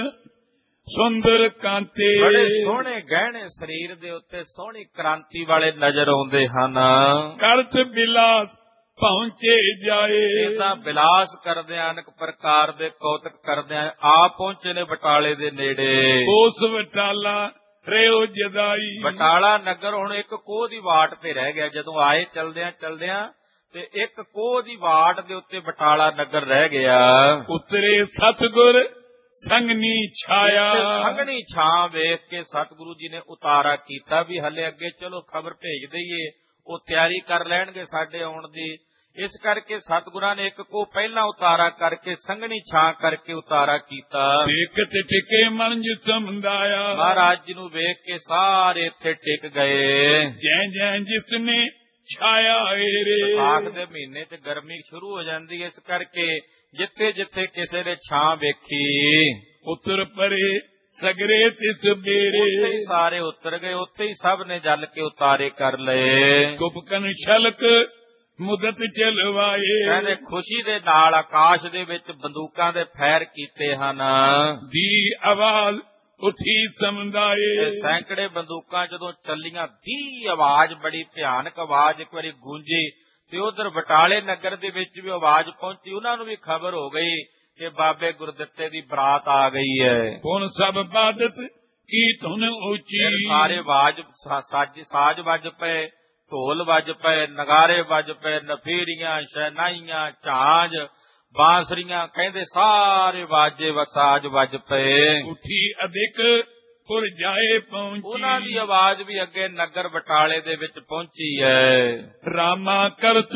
ਸੁੰਦਰ ਕਾਂਤੇ। ਬੜੇ ਸੋਹਣੇ ਗਹਿਣੇ ਸਰੀਰ ਦੇ ਉੱਤੇ ਸੋਹਣੀ ਕ੍ਰਾਂਤੀ ਵਾਲੇ ਨਜ਼ਰ ਆਉਂਦੇ ਹਨ। ਕਰਤ ਬਿਲਾਸ ਪਹੁੰਚੇ ਜਾਏ। ਇਹਦਾ ਬਿਲਾਸ ਕਰਦਿਆਂ ਅਨੇਕ ਪ੍ਰਕਾਰ ਦੇ ਕੌਤਕ ਕਰਦਿਆਂ ਆ ਪਹੁੰਚੇ ਨੇ ਬਟਾਲੇ ਦੇ ਨੇੜੇ। ਉਸ ਬਟਾਲਾ ਰਿਓ ਜਦਾਈ। ਬਟਾਲਾ ਨਗਰ ਹੁਣ ਇੱਕ ਕੋਹ ਦੀ ਵਾਟ ਤੇ ਰਹਿ ਗਿਆ। ਜਦੋਂ ਆਏ ਚਲਦਿਆਂ ਚਲਦਿਆਂ ਤੇ ਇੱਕ ਕੋਹ ਦੀ ਵਾਟ ਦੇ ਉੱਤੇ ਬਟਾਲਾ ਨਗਰ ਰਹਿ ਗਿਆ। ਉਤਰੇ ਸਤਿਗੁਰ ਸੰਗਨੀ ਛਾਇਆ। ਸੰਗਣੀ ਛਾਂ ਵੇਖ ਕੇ ਸਤਿਗੁਰੂ ਜੀ ਨੇ ਉਤਾਰਾ ਕੀਤਾ ਵੀ ਹਲੇ ਅੱਗੇ ਚਲੋ ਖਬਰ ਭੇਜ ਦਈਏ, ਉਹ ਤਿਆਰੀ ਕਰ ਲੈਣਗੇ ਸਾਡੇ ਆਉਣ ਦੀ। ਇਸ ਕਰਕੇ ਸਤਿਗੁਰਾਂ ਨੇ ਇੱਕ ਕੋ ਪਹਿਲਾਂ ਉਤਾਰਾ ਕਰਕੇ ਸੰਗਣੀ ਛਾਂ ਕਰਕੇ ਉਤਾਰਾ ਕੀਤਾ। ਟਿਕ ਤੇ ਟਿਕੇ ਮਨ ਜਿ ਸਮਝਾਇਆ। ਮਹਾਰਾਜ ਜੀ ਨੂੰ ਵੇਖ ਕੇ ਸਾਰੇ ਇੱਥੇ ਟਿਕ ਗਏ। ਜੈ ਜੈ ਜਿਸਨੇ ਛਾਇਆ ਏਰੇ। ਵਿਸਾਖ ਦੇ ਮਹੀਨੇ ਚ ਗਰਮੀ ਸ਼ੁਰੂ ਹੋ ਜਾਂਦੀ ਹੈ, ਇਸ ਕਰਕੇ ਜਿੱਥੇ ਜਿੱਥੇ ਕਿਸੇ ਨੇ ਛਾਂ ਵੇਖੀ ਉਤਰ ਪਰੇ ਸਗਰੇ ਤਿਸ ਬੇਰੇ। ਉੱਥੇ ਹੀ ਸਾਰੇ ਉਤਰ ਗਏ, ਉੱਥੇ ਹੀ ਸਭ ਨੇ ਜਲ ਕੇ ਉਤਾਰੇ ਕਰ ਲਏ। ਕੁਪਕਨ ਛਲਕ ਮੁਦਤ ਚਲਵਾਏ। ਕਹਿੰਦੇ ਖੁਸ਼ੀ ਦੇ ਨਾਲ ਆਕਾਸ਼ ਦੇ ਵਿੱਚ ਬੰਦੂਕਾਂ ਦੇ ਫੈਰ ਕੀਤੇ ਹਨ। ਦੀ ਆਵਾਜ਼ ਉੱਠੀ ਸਮਝਾਏ। ਸੈਂਕੜੇ ਬੰਦੂਕਾਂ ਜਦੋਂ ਚੱਲੀਆਂ, ਦੀ ਆਵਾਜ਼, ਬੜੀ ਭਿਆਨਕ ਆਵਾਜ਼ ਇੱਕ ਵਾਰੀ ਗੂੰਜੀ ਤੇ ਉਧਰ ਬਟਾਲੇ ਨਗਰ ਦੇ ਵਿੱਚ ਵੀ ਆਵਾਜ਼ ਪਹੁੰਚੀ। ਉਹਨਾਂ ਨੂੰ ਵੀ ਖਬਰ ਹੋ ਗਈ ਕਿ ਬਾਬੇ ਗੁਰਦਿੱਤੇ ਦੀ ਬਰਾਤ ਆ ਗਈ ਹੈ। ਹੁਣ ਸਭ ਬਾਦਤ ਕੀ ਧੁਨ ਉੱਚੀ। ਸਾਰੇ ਆਵਾਜ਼ ਸਾਜ ਸਾਜ ਵੱਜ ਪਏ, ਢੋਲ ਵੱਜ ਪਏ, ਨਗਾਰੇ ਵੱਜ ਪਏ, ਨਫੀਰੀਆਂ, ਸ਼ਹਿਨਾਈਆਂ, ਝਾਂਜ, ਬਾਂਸਰੀਆਂ, ਕਹਿੰਦੇ ਸਾਰੇ ਵਾਜੇ ਵਸਾਜ ਵੱਜ ਪਏ। ਉੱਠੀ ਅਧਿਕ ਪੁਰ ਜਾਏ ਪਹੁੰਚੀ। ਉਹਨਾਂ ਦੀ ਆਵਾਜ਼ ਵੀ ਅੱਗੇ ਨਗਰ ਬਟਾਲੇ ਦੇ ਵਿੱਚ ਪਹੁੰਚੀ ਹੈ। ਰਾਮਾ ਕਰਤ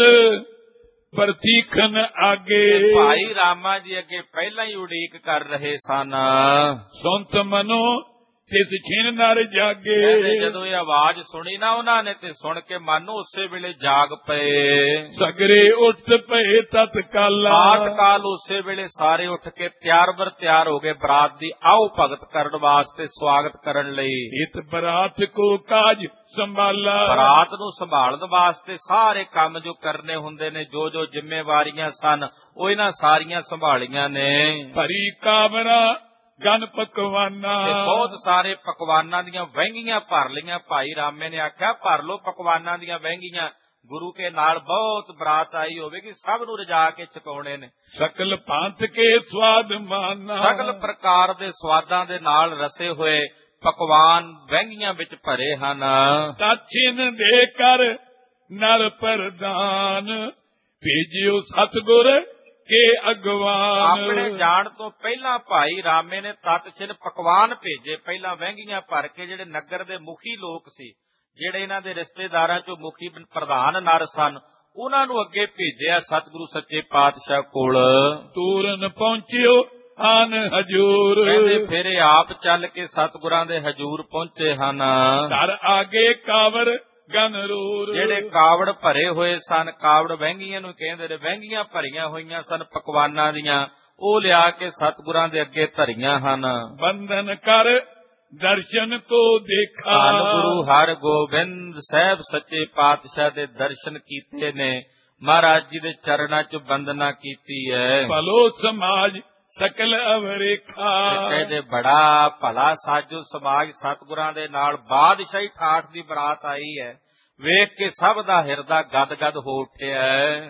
ਪ੍ਰਤੀਖਨ ਆਗੇ। ਭਾਈ ਰਾਮਾ ਜੀ ਅੱਗੇ ਪਹਿਲਾਂ ਹੀ ਉਡੀਕ ਕਰ ਰਹੇ ਸਨ। ਸੁਨਤ ਮਨੋ ਤਿਸ ਛਿਨ ਨਰ ਜਾਗੇ। ਕਹਿੰਦੇ ਜਦੋਂ ਇਹ ਆਵਾਜ਼ ਸੁਣੀ ਨਾ ਉਹਨਾਂ ਨੇ, ਤੇ ਸੁਣ ਕੇ ਮਨ ਨੂੰ ਉਸੇ ਵੇਲੇ ਜਾਗ ਪਏ। ਸਗਰੇ ਉੱਠ ਪਏ ਤਤਕਾਲਾ। ਤਤਕਾਲ ਉਸੇ ਵੇਲੇ ਸਾਰੇ ਉੱਠ ਕੇ ਤਿਆਰ ਬਰ ਤਿਆਰ ਹੋ ਗਏ ਬਰਾਤ ਦੀ ਆਓ ਭਗਤ ਕਰਨ ਵਾਸਤੇ, ਸਵਾਗਤ ਕਰਨ ਲਈ। ਇਤ ਬਰਾਤ ਕੋ ਕਾਜ ਸੰਭਾਲਾ। ਬਰਾਤ ਨੂੰ ਸੰਭਾਲਣ ਵਾਸਤੇ ਸਾਰੇ ਕੰਮ ਜੋ ਕਰਨੇ ਹੁੰਦੇ ਨੇ, ਜੋ ਜੋ ਜ਼ਿੰਮੇਵਾਰੀਆਂ ਸਨ, ਉਹ ਇਹਨਾਂ ਸਾਰੀਆਂ ਸੰਭਾਲੀਆਂ ਨੇ। ਭਰੀ ਕਾਵਰਾ ਗਨ ਪਕਵਾਨਾ। ਤੇ ਬਹੁਤ ਸਾਰੇ ਪਕਵਾਨਾਂ ਦੀਆਂ ਵਹਿੰਗੀਆਂ ਭਰ ਲਈਆਂ। ਭਾਈ ਰਾਮੇ ਨੇ ਆਖਿਆ ਭਰ ਲੋ ਪਕਵਾਨਾਂ ਦੀਆਂ ਵਹਿੰਗੀਆਂ, ਗੁਰੂ ਕੇ ਨਾਲ ਬਹੁਤ ਬਰਾਤ ਆਈ ਹੋਵੇਗੀ, ਸਭ ਨੂੰ ਰਜਾ ਕੇ ਛਕਾਉਣੇ ਨੇ। ਸਕਲ ਪੰਥ ਕੇ ਸਵਾਦ ਮਾਨਾ। ਸਗਲ ਪ੍ਰਕਾਰ ਦੇ ਸਵਾਦਾਂ ਦੇ ਨਾਲ ਰਸੇ ਹੋਏ ਪਕਵਾਨ ਵਹਿੰਗੀਆਂ ਵਿੱਚ ਭਰੇ ਹਨ। ਤਾਛਿਨ ਦੇ ਕਰ ਨਰ ਪ੍ਰਦਾਨ, ਭੇਜਿਓ ਸਤਿਗੁਰ ਕੇ ਅਗਵਾਨ। ਆਪਣੇ ਜਾਣ ਤੋਂ ਪਹਿਲਾਂ ਭਾਈ ਰਾਮੇ ਨੇ ਤਤ ਛਿਨ ਪਕਵਾਨ ਭੇਜੇ, ਪਹਿਲਾਂ ਵਹਿੰਗੀਆਂ ਭਰ ਕੇ। ਜਿਹੜੇ ਨਗਰ ਦੇ ਮੁਖੀ ਲੋਕ ਸੀ, ਜਿਹੜੇ ਇਹਨਾਂ ਦੇ ਰਿਸ਼ਤੇਦਾਰਾਂ ਚੋਂ ਮੁਖੀ ਪ੍ਰਧਾਨ ਨਰ ਸਨ, ਉਹਨਾਂ ਨੂੰ ਅੱਗੇ ਭੇਜਿਆ ਸਤਿਗੁਰੂ ਸੱਚੇ ਪਾਤਸ਼ਾਹ ਕੋਲ। ਤੂਰਨ ਪਹੁੰਚਿਓ ਆਨ ਹਜੂਰ। ਕਹਿੰਦੇ ਫਿਰ ਇਹ ਆਪ ਚੱਲ ਕੇ ਸਤਿਗੁਰਾਂ ਦੇ ਹਜੂਰ ਪਹੁੰਚੇ ਹਨ। ਘਰ ਆਗੇ ਕਾਵਰ ਗਨਰੂਰ। ਜਿਹੜੇ ਕਾਵੜ ਭਰੇ ਹੋਏ ਸਨ, ਕਾਵੜ ਵਹਿੰਗੀਆਂ ਨੂੰ ਕਹਿੰਦੇ ਨੇ, ਵਹਿੰਗੀਆਂ ਭਰੀਆਂ ਹੋਈਆਂ ਸਨ ਪਕਵਾਨਾਂ ਦੀਆਂ, ਉਹ ਲਿਆ ਕੇ ਸਤਿਗੁਰਾਂ ਦੇ ਅੱਗੇ ਧਰੀਆਂ ਹਨ। ਬੰਧਨ ਕਰ ਦਰਸ਼ਨ ਕੋ ਦੇਖਾ। ਧੰਨ ਗੁਰੂ ਹਰ ਗੋਬਿੰਦ ਸਾਹਿਬ ਸੱਚੇ ਪਾਤਸ਼ਾਹ ਦੇ ਦਰਸ਼ਨ ਕੀਤੇ ਨੇ, ਮਹਾਰਾਜ ਜੀ ਦੇ ਚਰਨਾਂ 'ਚ ਬੰਦਨਾ ਕੀਤੀ ਹੈ। ਭਲੋ ਸਮਾਜ ਸਕਲ ਅਵਰੇਖਾ। ਕਹਿੰਦੇ ਬੜਾ ਭਲਾ ਸਾਜੋ ਸਮਾਜ ਸਤਿਗੁਰਾਂ ਦੇ ਨਾਲ ਬਾਦਸ਼ਾਹੀ ਠਾਠ ਦੀ ਬਰਾਤ ਆਈ ਹੈ, ਵੇਖ ਕੇ ਸਭ ਦਾ ਹਿਰਦਾ ਗਦ ਗਦ ਹੋ ਉੱਠਿਆ।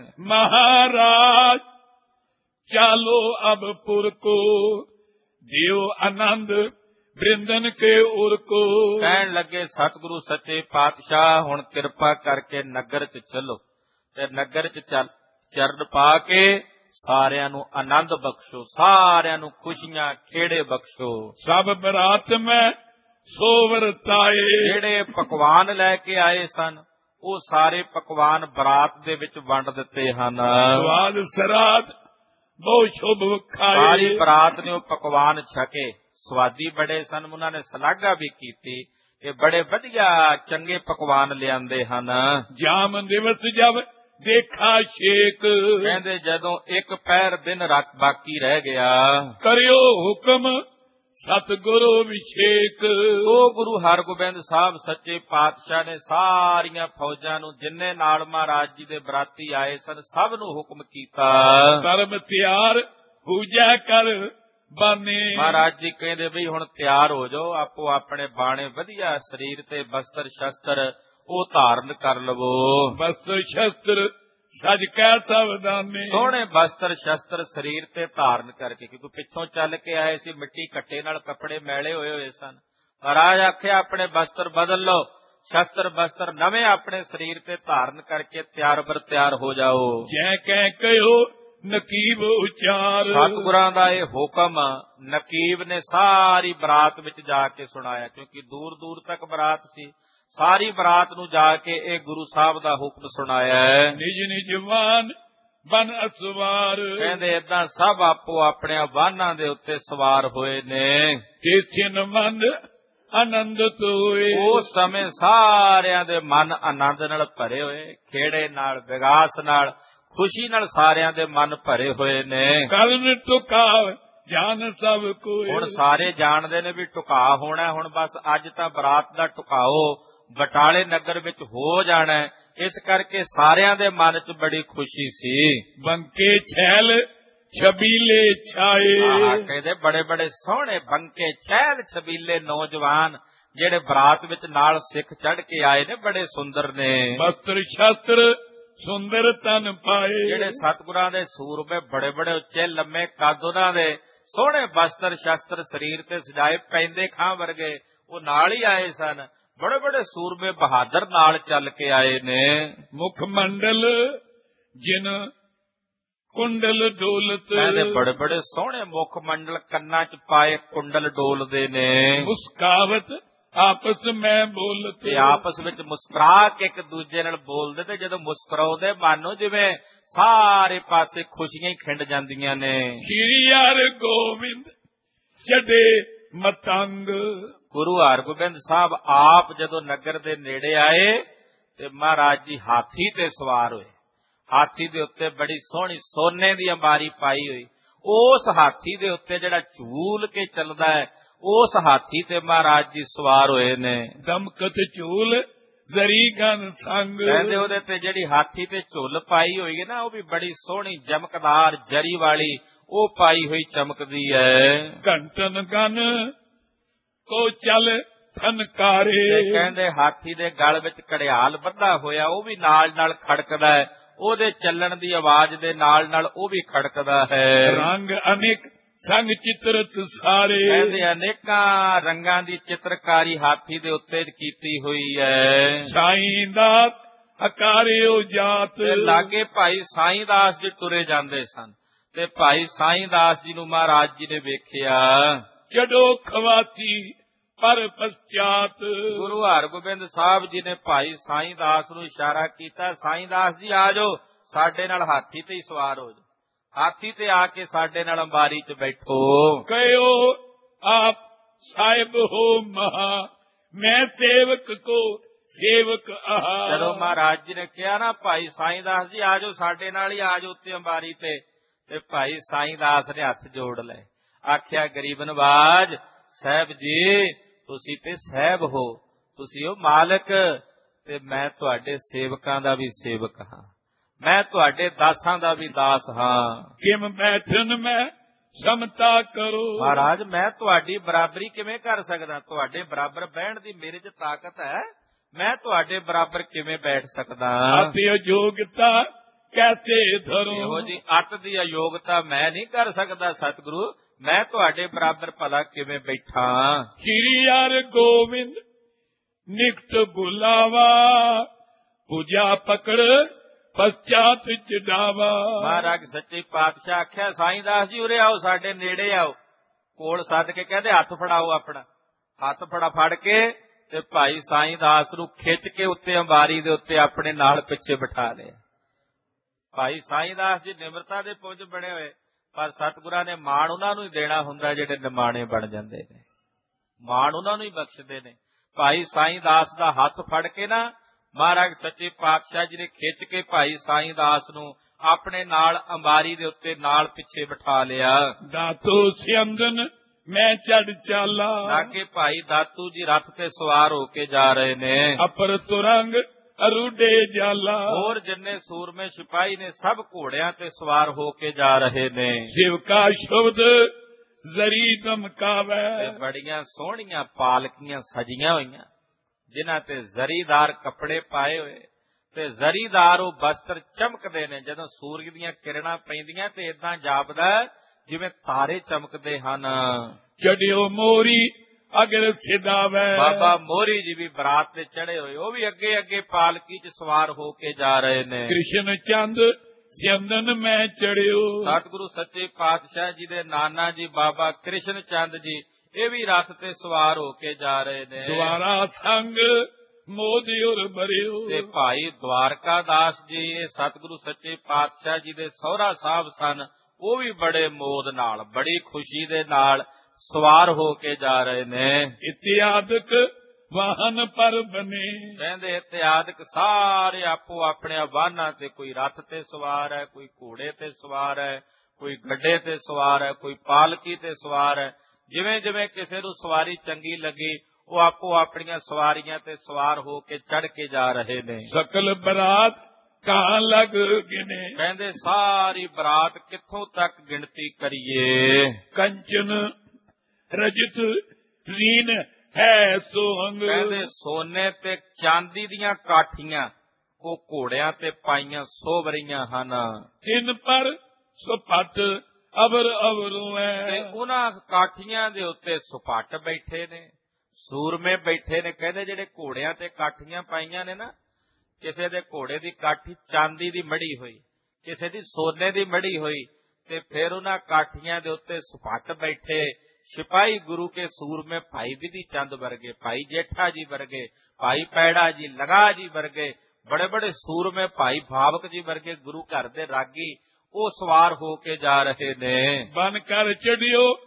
ਮਹਾਰਾਜ ਚਾਲੋ ਅਬ ਪੁਰ ਕੋ, ਦਿਓ ਆਨੰਦ ਬ੍ਰਿੰਦਨ ਕੇ ਉਰ ਕੋ। ਕਹਿਣ ਲੱਗੇ ਸਤਿਗੁਰੂ ਸੱਚੇ ਪਾਤਸ਼ਾਹ ਹੁਣ ਕਿਰਪਾ ਕਰਕੇ ਨਗਰ 'ਚ ਚੱਲੋ, ਤੇ ਨਗਰ 'ਚ ਚੱਲ ਚਰਨ ਪਾ ਕੇ ਸਾਰਿਆਂ ਨੂੰ ਆਨੰਦ ਬਖਸ਼ੋ, ਸਾਰਿਆਂ ਨੂੰ ਖੁਸ਼ੀਆਂ ਖੇੜੇ ਬਖਸ਼ੋ। ਸਭ ਬਰਾਤ ਮੈਂ ਸੋਵਰ ਤਾਏ। ਜਿਹੜੇ ਪਕਵਾਨ ਲੈ ਕੇ ਆਏ ਸਨ, ਉਹ ਸਾਰੇ ਪਕਵਾਨ ਬਰਾਤ ਦੇ ਵਿੱਚ ਵੰਡ ਦਿੱਤੇ ਹਨ। ਸਵਾਦ ਸਰਾਧ ਬਹੁਤ ਸ਼ੁਭ ਖਾਏ। ਸਾਰੀ ਬਰਾਤ ਨੇ ਉਹ ਪਕਵਾਨ ਛਕੇ, ਸਵਾਦੀ ਬੜੇ ਸਨ। ਉਹਨਾਂ ਨੇ ਸਲਾਘਾ ਵੀ ਕੀਤੀ, ਇਹ ਬੜੇ ਵਧੀਆ ਚੰਗੇ ਪਕਵਾਨ ਲਿਆਂਦੇ ਹਨ। ਜਾਮ ਦਿਵਸ ਜਬ ਦੇਖਾ ਛੇਕ। ਕਹਿੰਦੇ ਜਦੋਂ ਇੱਕ ਪਹਿਰ ਦਿਨ ਰੱਖ ਬਾਕੀ ਰਹਿ ਗਿਆ, ਕਰਿਓ ਹੁਕਮ ਸਤਿਗੁਰੂ ਵਿਛੇਕ। ਉਹ ਗੁਰੂ ਹਰਗੋਬਿੰਦ ਸਾਹਿਬ ਸੱਚੇ ਪਾਤਸ਼ਾਹ ਨੇ ਸਾਰੀਆਂ ਫੌਜਾਂ ਨੂੰ, ਜਿੰਨੇ ਨਾਲ ਮਹਾਰਾਜ ਜੀ ਦੇ ਬਰਾਤੀ ਆਏ ਸਨ, ਸਭ ਨੂੰ ਹੁਕਮ ਕੀਤਾ, ਕਰਮ ਤਿਆਰ ਪੂਜਾ ਕਰ ਬਾਨੇ। ਮਹਾਰਾਜ ਜੀ ਕਹਿੰਦੇ ਬਈ ਹੁਣ ਤਿਆਰ ਹੋ ਜਾਓ, ਆਪੋ ਆਪਣੇ ਬਾਣੇ ਵਧੀਆ ਸਰੀਰ ਤੇ ਬਸਤਰ ਸ਼ਸਤਰ ਉਹ ਧਾਰਨ ਕਰ ਲਵੋ। ਬਸਤਰ ਸ਼ਸਤਰ ਸਜ ਕੈ ਸਾਵਧਾਨੇ। ਸੋਹਣੇ ਬਸਤਰ ਸ਼ਸਤਰ ਸਰੀਰ ਤੇ ਧਾਰਨ ਕਰਕੇ, ਕਿਉਂਕਿ ਪਿੱਛੋਂ ਚੱਲ ਕੇ ਆਏ ਸੀ, ਮਿੱਟੀ ਕੱਟੇ ਨਾਲ ਕੱਪੜੇ ਮੈਲੇ ਹੋਏ ਹੋਏ ਸਨ। ਮਹਾਰਾਜ ਆਖਿਆ ਆਪਣੇ ਬਸਤਰ ਬਦਲ ਲਓ, ਸ਼ਸਤਰ ਬਸਤਰ ਨਵੇਂ ਆਪਣੇ ਸਰੀਰ ਤੇ ਧਾਰਨ ਕਰਕੇ ਤਿਆਰ ਬਰ ਤਿਆਰ ਹੋ ਜਾਓ। ਜੈ ਕਹਿ ਕਹਿਓ ਨਕੀਬ ਉਚਾਰ। ਸਤਿਗੁਰਾਂ ਦਾ ਇਹ ਹੁਕਮ ਨਕੀਬ ਨੇ ਸਾਰੀ ਬਰਾਤ ਵਿੱਚ ਜਾ ਕੇ ਸੁਣਾਇਆ, ਕਿਉਂਕਿ ਦੂਰ ਦੂਰ ਤੱਕ ਬਰਾਤ ਸੀ। ਸਾਰੀ ਬਰਾਤ ਨੂੰ ਜਾ ਕੇ ਇਹ ਗੁਰੂ ਸਾਹਿਬ ਦਾ ਹੁਕਮ ਸੁਣਾਇਆ। ਨਿਜ ਨਿਜ ਵਾਨ ਬਨ ਅਸਵਾਰ। ਕਹਿੰਦੇ ਏਦਾਂ ਸਭ ਆਪੋ ਆਪਣੇ ਵਾਹਨਾਂ ਦੇ ਉੱਤੇ ਸਵਾਰ ਹੋਏ ਨੇ। ਤੇਸਿਨ ਮਨ ਆਨੰਦਿਤ ਹੋਏ। ਉਸ ਸਮੇਂ ਸਾਰਿਆਂ ਦੇ ਮਨ ਆਨੰਦ ਨਾਲ ਭਰੇ ਹੋਏ, ਖੇੜੇ ਨਾਲ, ਵਿਗਾਸ ਨਾਲ, ਖੁਸ਼ੀ ਨਾਲ ਸਾਰਿਆਂ ਦੇ ਮਨ ਭਰੇ ਹੋਏ ਨੇ। ਕਰਨ ਟੁਕਾਵ ਜਾਨ ਸਭ ਕੋਈ। ਹੁਣ ਸਾਰੇ ਜਾਣਦੇ ਨੇ ਵੀ ਟੁਕਾ ਹੋਣਾ, ਹੁਣ ਬਸ ਅੱਜ ਤਾਂ ਬਰਾਤ ਦਾ ਟੁਕਾਓ ਬਟਾਲੇ ਨਗਰ ਵਿੱਚ ਹੋ ਜਾਣਾ, ਇਸ ਕਰਕੇ ਸਾਰਿਆਂ ਦੇ ਮਨ 'ਚ ਬੜੀ ਖੁਸ਼ੀ ਸੀ। ਬੰਕੇ ਛੈਲ ਛਬੀਲੇ ਛਾਏ। ਕਹਿੰਦੇ ਬੜੇ ਬੜੇ ਸੋਹਣੇ ਬੰਕੇ ਛੈਲ ਛਬੀਲੇ ਨੌਜਵਾਨ ਜਿਹੜੇ ਬਰਾਤ ਵਿੱਚ ਨਾਲ ਸਿੱਖ ਚੜ ਕੇ ਆਏ ਨੇ, ਬੜੇ ਸੁੰਦਰ ਨੇ। ਬਸਤਰ ਸ਼ਸਤਰ ਸੁੰਦਰ ਤਨ ਪਾਏ। ਜਿਹੜੇ ਸਤਿਗੁਰਾਂ ਦੇ ਸੂਰਮੇ ਬੜੇ ਬੜੇ ਉੱਚੇ ਲੰਮੇ ਕੱਦ, ਉਹਨਾਂ ਦੇ ਸੋਹਣੇ ਬਸਤਰ ਸ਼ਸਤਰ ਸਰੀਰ ਤੇ ਸਜਾਏ, ਪੈਂਦੇ ਖਾਂ ਵਰਗੇ, ਉਹ ਨਾਲ ਹੀ ਆਏ ਸਨ। ਬੜੇ ਬੜੇ ਸੂਰਮੇ ਬਹਾਦਰ ਨਾਲ ਚੱਲ ਕੇ ਆਏ ਨੇ। ਮੁਖ ਮੰਡਲ ਜਿਨ ਕੁੰਡਲ ਡੋਲਤ। ਕਹਿੰਦੇ ਬੜੇ ਬੜੇ ਸੋਹਣੇ ਮੁਖ ਮੰਡਲ, ਕੰਨਾਂ 'ਚ ਪਾਏ ਕੁੰਡਲ ਡੋਲਦੇ ਨੇ। ਮੁਸਕਾਵਤ ਆਪਸ ਮੈਂ ਬੋਲਤ। ਤੇ ਆਪਸ ਵਿੱਚ ਮੁਸਕਰਾ ਕੇ ਇੱਕ ਦੂਜੇ ਨਾਲ ਬੋਲਦੇ, ਤੇ ਜਦੋਂ ਮੁਸਕਰਾਉਂਦੇ ਮਨ ਨੂੰ ਜਿਵੇਂ ਸਾਰੇ ਪਾਸੇ ਖੁਸ਼ੀਆਂ ਹੀ ਖਿੰਡ ਜਾਂਦੀਆਂ ਨੇ। ਸ਼੍ਰੀ ਹਰਿ ਗੋਬਿੰਦ ਛੱਡੇ ਮਤੰਗ। ਗੁਰੂ ਹਰਗੋਬਿੰਦ ਸਾਹਿਬ ਆਪ ਜਦੋਂ ਨਗਰ ਦੇ ਨੇੜੇ ਆਏ ਤੇ ਮਹਾਰਾਜ ਜੀ ਹਾਥੀ ਤੇ ਸਵਾਰ ਹੋਏ। ਹਾਥੀ ਦੇ ਉੱਤੇ ਬੜੀ ਸੋਹਣੀ ਸੋਨੇ ਦੀ ਅੰਬਾਰੀ ਪਾਈ ਹੋਈ। ਉਸ ਹਾਥੀ ਦੇ ਉੱਤੇ ਜਿਹੜਾ ਝੂਲ ਕੇ ਚੱਲਦਾ ਹੈ, ਉਸ ਹਾਥੀ ਤੇ ਮਹਾਰਾਜ ਜੀ ਸਵਾਰ ਹੋਏ ਨੇ। ਦਮਕਤ ਝੂਲ ਜ਼ਰੀ ਗਨ ਸੰਗ, ਕਹਿੰਦੇ ਉਹਦੇ ਤੇ ਜਿਹੜੀ ਹਾਥੀ ਤੇ ਝੁੱਲ ਪਾਈ ਹੋਈ ਹੈ ਨਾ, ਉਹ ਵੀ ਬੜੀ ਸੋਹਣੀ ਚਮਕਦਾਰ ਜਰੀ ਵਾਲੀ ਉਹ ਪਾਈ ਹੋਈ ਚਮਕਦੀ ਹੈ। ਘੰਟਨ ਗਨ ਕੋ ਚੱਲ ਥਨਕਾਰੇ, ਕਹਿੰਦੇ ਹਾਥੀ ਦੇ ਗਲ ਵਿੱਚ ਘੜਿਆਲ ਬੱਧਾ ਹੋਇਆ, ਉਹ ਵੀ ਨਾਲ ਨਾਲ ਖੜਕਦਾ ਹੈ। ਉਹਦੇ ਚੱਲਣ ਦੀ ਆਵਾਜ਼ ਦੇ ਨਾਲ ਨਾਲ ਉਹ ਵੀ ਖੜਕਦਾ ਹੈ। ਰੰਗ ਅਨੇਕ ਸੰਗ ਚਿਤਰਤ ਸਾਰੇ, ਕਹਿੰਦੇ ਅਨੇਕਾਂ ਰੰਗਾਂ ਦੀ ਚਿੱਤਰਕਾਰੀ ਹਾਥੀ ਦੇ ਉੱਤੇ ਕੀਤੀ ਹੋਈ ਹੈ। ਸਾਈਂ ਦਾਸ ਹਕਾਰਿਓ ਜਾਤ, ਤੇ ਲਾਗੇ ਭਾਈ ਸਾਈਂ ਦਾਸ ਜੀ ਤੁਰੇ ਜਾਂਦੇ ਸਨ ਤੇ ਭਾਈ ਸਾਈਂ ਦਾਸ ਜੀ ਨੂੰ ਮਹਾਰਾਜ ਜੀ ਨੇ ਵੇਖਿਆ। ਜਡੋ ਖਵਾਤੀ ਪਰ ਪਛਾਤ, ਗੁਰੂ ਹਰਗੋਬਿੰਦ ਸਾਹਿਬ ਜੀ ਨੇ ਭਾਈ ਸਾਈਂ ਦਾਸ ਨੂੰ ਇਸ਼ਾਰਾ ਕੀਤਾ, ਸਾਈਂ ਦਾਸ ਜੀ ਆ ਜਾਓ, ਸਾਡੇ ਨਾਲ ਹਾਥੀ ਤੇ ਹੀ ਸਵਾਰ ਹੋ ਜਾਓ, ਹਾਥੀ ਤੇ ਆ ਕੇ ਸਾਡੇ ਨਾਲ ਅੰਬਾਰੀ 'ਚ ਬੈਠੋ। ਕਹਿਓ ਆਪ ਸਾਹਿਬ ਹੋ ਮਹਾ, ਮੈਂ ਸੇਵਕ ਕੋ ਸੇਵਕ ਆਹਾ। ਜਦੋਂ ਮਹਾਰਾਜ ਜੀ ਨੇ ਕਿਹਾ ਨਾ ਭਾਈ ਸਾਈਂ ਦਾਸ ਜੀ ਆ ਜਾਓ, ਸਾਡੇ ਨਾਲ ਹੀ ਆ ਜਾਓ ਉੱਤੇ ਅੰਬਾਰੀ ਤੇ, ਤੇ ਭਾਈ ਸਾਈਂ ਦਾਸ ਨੇ ਹੱਥ ਜੋੜ ਲਏ, ਆਖਿਆ ਗਰੀਬ ਨਵਾਜ ਸਾਹਿਬ ਜੀ, ਤੁਸੀਂ ਤੇ ਸਾਹਿਬ ਹੋ, ਤੁਸੀਂ ਹੋ ਮਾਲਕ, ਤੇ ਮੈਂ ਤੁਹਾਡੇ ਸੇਵਕਾਂ ਦਾ ਵੀ ਸੇਵਕ ਹਾਂ, ਮੈਂ ਤੁਹਾਡੇ ਦਾਸਾਂ ਦਾ ਵੀ ਦਾਸ ਹਾਂ। ਕਿਮ ਬੈਠਨ ਮੈਂ ਸਮਤਾ ਕਰੋ, ਮਹਾਰਾਜ ਮੈਂ ਤੁਹਾਡੀ ਬਰਾਬਰੀ ਕਿਵੇਂ ਕਰ ਸਕਦਾ, ਤੁਹਾਡੇ ਬਰਾਬਰ ਬਹਿਣ ਦੀ ਮੇਰੇ 'ਚ ਤਾਕਤ ਹੈ, ਮੈਂ ਤੁਹਾਡੇ ਬਰਾਬਰ ਕਿਵੇਂ ਬੈਠ ਸਕਦਾ। ਆਪੇ ਯੋਗਤਾ ਕੈਸੇ ਧਰੋ, ਇਹੋ ਜੀ ਅੱਤ ਦੀ ਅਯੋਗਤਾ ਮੈਂ ਨਹੀਂ ਕਰ ਸਕਦਾ ਸਤਿਗੁਰੂ, ਮੈਂ ਤੁਹਾਡੇ ਬਰਾਬਰ ਭਲਾ ਕਿਵੇਂ ਬੈਠਾ। ਸ਼੍ਰੀ ਹਰਿ ਗੋਬਿੰਦ ਨਿਕਟ ਬੁਲਾਵਾ, ਪੂਜਾ ਪਕੜ ਪਛਾਤ ਚੜਾਵਾ। ਮਹਾਰਾਜ ਸੱਚੇ ਪਾਤਸ਼ਾਹ ਆਖਿਆ ਸਾਈਂ ਦਾਸ ਜੀ ਉਰੇ ਆਓ, ਸਾਡੇ ਨੇੜੇ ਆਓ, ਕੋਲ ਸੱਦ ਕੇ ਕਹਿੰਦੇ ਹੱਥ ਫੜਾਓ ਆਪਣਾ, ਹੱਥ ਫੜਾ ਫੜ ਕੇ ਤੇ ਭਾਈ ਸਾਈਂ ਦਾਸ ਨੂੰ ਖਿੱਚ ਕੇ ਉੱਤੇ ਅੰਬਾਰੀ ਦੇ ਉੱਤੇ ਆਪਣੇ ਨਾਲ ਪਿੱਛੇ ਬਿਠਾ ਲਿਆ। ਭਾਈ ਸਾਈਂ ਦਾਸ ਜੀ ਨਿਮਰਤਾ ਦੇ ਪੁੰਜ ਬਣੇ ਹੋਏ, ਪਰ ਸਤਿਗੁਰਾਂ ਨੇ ਮਾਣ ਉਹਨਾਂ ਨੂੰ ਹੀ ਦੇਣਾ ਹੁੰਦਾ ਜਿਹੜੇ ਨਿਮਾਣੇ ਬਣ ਜਾਂਦੇ ਨੇ, ਮਾਣ ਉਹਨਾਂ ਨੂੰ ਹੀ ਬਖਸ਼ਦੇ ਨੇ। ਭਾਈ ਸਾਈਂ ਦਾਸ ਦਾ ਹੱਥ ਫੜ ਕੇ ਨਾ ਮਹਾਰਾਜ ਸੱਚੇ ਪਾਤਸ਼ਾਹ ਜੀ ਨੇ ਖਿੱਚ ਕੇ ਭਾਈ ਸਾਈਂ ਦਾਸ ਨੂੰ ਆਪਣੇ ਨਾਲ ਅੰਬਾਰੀ ਦੇ ਉੱਤੇ ਨਾਲ ਪਿੱਛੇ ਬਿਠਾ ਲਿਆ। ਦਾਤੋ ਸਿਅੰਦਨ ਮੈਂ ਚੜ ਚਾਲਾ, ਲਾਗੇ ਭਾਈ ਦਾਤੂ ਜੀ ਰੱਥ ਤੇ ਸਵਾਰ ਹੋ ਕੇ ਜਾ ਰਹੇ ਨੇ। ਅਪਰ ਤੁਰੰਗ ਅਰੂਡੇ ਜਾਲਾ, ਹੋਰ ਜਿੰਨੇ ਸੂਰਮੇ ਸਿਪਾਹੀ ਨੇ ਸਭ ਘੋੜਿਆਂ ਤੇ ਸਵਾਰ ਹੋ ਕੇ ਜਾ ਰਹੇ ਨੇ। ਸ਼ਿਵਕਾ ਸ਼ਬਦ ਜ਼ਰੀ ਦਮਕਾਵੇ, ਬੜੀਆਂ ਸੋਹਣੀਆਂ ਪਾਲਕੀਆਂ ਸਜੀਆਂ ਹੋਈਆਂ, ਜਿਨ੍ਹਾਂ ਤੇ ਜ਼ਰੀਦਾਰ ਕੱਪੜੇ ਪਾਏ ਹੋਏ ਤੇ ਜ਼ਰੀਦਾਰ ਉਹ ਬਸਤਰ ਚਮਕਦੇ ਨੇ। ਜਦੋਂ ਸੂਰਜ ਦੀਆਂ ਕਿਰਨਾਂ ਪੈਂਦੀਆਂ ਤੇ ਇਦਾਂ ਜਾਪਦਾ ਜਿਵੇਂ ਤਾਰੇ ਚਮਕਦੇ ਹਨ। ਚੜਿਓ ਮੋਰੀ ਅਗਰ ਸਿਧਾਵੇ, ਬਾਬਾ ਮੋਰੀ ਜੀ ਵੀ ਬਰਾਤ ਤੇ ਚੜੇ ਹੋਏ, ਉਹ ਵੀ ਅੱਗੇ ਅੱਗੇ ਪਾਲਕੀ 'ਚ ਸਵਾਰ ਹੋ ਕੇ ਜਾ ਰਹੇ ਨੇ। ਕ੍ਰਿਸ਼ਨ ਚੰਦ ਸਿਅੰਦਨ ਮੈਂ ਚੜਿਓ, ਸਤਿਗੁਰੂ ਸੱਚੇ ਪਾਤਸ਼ਾਹ ਜੀ ਦੇ ਨਾਨਾ ਜੀ ਬਾਬਾ ਕ੍ਰਿਸ਼ਨ ਚੰਦ ਜੀ ਇਹ ਵੀ ਰਥ ਤੇ ਸਵਾਰ ਹੋ ਕੇ ਜਾ ਰਹੇ ਨੇ। ਦੁਆਰਾ ਸੰਗ ਮੋਦਿਉਰ ਬਰਿਓ, ਤੇ ਭਾਈ ਦਵਾਰਕਾ ਦਾਸ ਜੀ ਇਹ ਸਤਿਗੁਰੂ ਸੱਚੇ ਪਾਤਸ਼ਾਹ ਜੀ ਦੇ ਸਹੁਰਾ ਸਾਹਿਬ ਸਨ, ਉਹ ਵੀ ਬੜੇ ਮੋਦ ਨਾਲ ਬੜੀ ਖੁਸ਼ੀ ਦੇ ਨਾਲ ਸਵਾਰ ਹੋ ਕੇ ਜਾ ਰਹੇ ਨੇ। ਇਤਿਆਦਕ ਵਾਹਨ ਪਰ ਬਨੇ, ਕਹਿੰਦੇ ਇਤਿਆਦਕ ਸਾਰੇ ਆਪੋ ਆਪਣੇ ਵਾਹਨਾਂ ਤੇ, ਕੋਈ ਰੱਥ ਤੇ ਸਵਾਰ ਹੈ, ਕੋਈ ਘੋੜੇ ਤੇ ਸਵਾਰ ਹੈ, ਕੋਈ ਗੱਡੇ ਤੇ ਸਵਾਰ ਹੈ, ਕੋਈ ਪਾਲਕੀ ਤੇ ਸਵਾਰ ਹੈ। ਜਿਵੇਂ ਜਿਵੇਂ ਕਿਸੇ ਨੂੰ ਸਵਾਰੀ ਚੰਗੀ ਲੱਗੀ ਉਹ ਆਪੋ ਆਪਣੀਆਂ ਸਵਾਰੀਆਂ ਤੇ ਸਵਾਰ ਹੋ ਕੇ ਚੜ ਕੇ ਜਾ ਰਹੇ ਨੇ। ਸਕਲ ਬਰਾਤ ਕਹਾਂ ਲੱਗ ਗਿਨੇ, ਕਹਿੰਦੇ ਸਾਰੀ ਬਰਾਤ ਕਿੱਥੋਂ ਤੱਕ ਗਿਣਤੀ ਕਰੀਏ। ਕੰਚਨ ਰਜਤ ਰੀਨ ਹੈ ਸੁਹੰਗ, ਕਹਿੰਦੇ ਸੋਨੇ ਤੇ ਚਾਂਦੀ ਦੀਆਂ ਕਾਠੀਆਂ ਉਹ ਘੋੜਿਆਂ ਤੇ ਪਾਈਆਂ ਸੋਭ ਰਹੀਆਂ ਹਨ। ਤਿੰਨ ਪਰ ਸੁਪੱਟ ਅਵਰ ਅਵਰੂ ਹੈ, ਤੇ ਉਹਨਾਂ ਕਾਠੀਆਂ ਦੇ ਉੱਤੇ ਸੁਪੱਟ ਬੈਠੇ ਨੇ, ਸੂਰਮੇ ਬੈਠੇ ਨੇ। ਕਹਿੰਦੇ ਜਿਹੜੇ ਘੋੜਿਆਂ ਤੇ ਕਾਠੀਆਂ ਪਾਈਆਂ ਨੇ ਨਾ, ਕਿਸੇ ਦੇ ਘੋੜੇ ਦੀ ਕਾਠੀ ਚਾਂਦੀ ਦੀ ਮੜੀ ਹੋਈ, ਕਿਸੇ ਦੀ ਸੋਨੇ ਦੀ ਮੜੀ ਹੋਈ, ਤੇ ਫਿਰ ਉਹਨਾਂ ਕਾਠੀਆਂ ਦੇ ਉੱਤੇ ਸੁਪੱਟ ਬੈਠੇ ਸਿਪਾਹੀ ਗੁਰੂ ਕੇ ਸੂਰਮੇ, ਭਾਈ ਵਿਧੀ ਚੰਦ ਵਰਗੇ, ਭਾਈ ਜੇਠਾ ਜੀ ਵਰਗੇ, ਭਾਈ ਪੈੜਾ ਜੀ, ਲਗਾ ਜੀ ਵਰਗੇ ਬੜੇ ਬੜੇ ਸੂਰਮੇ, ਭਾਈ ਭਾਵਕ ਜੀ ਵਰਗੇ ਗੁਰੂ ਘਰ ਦੇ ਰਾਗੀ ਉਹ ਸਵਾਰ ਹੋ ਕੇ ਜਾ ਰਹੇ ਨੇ। ਬਨ ਕਰ ਚੜਿਓ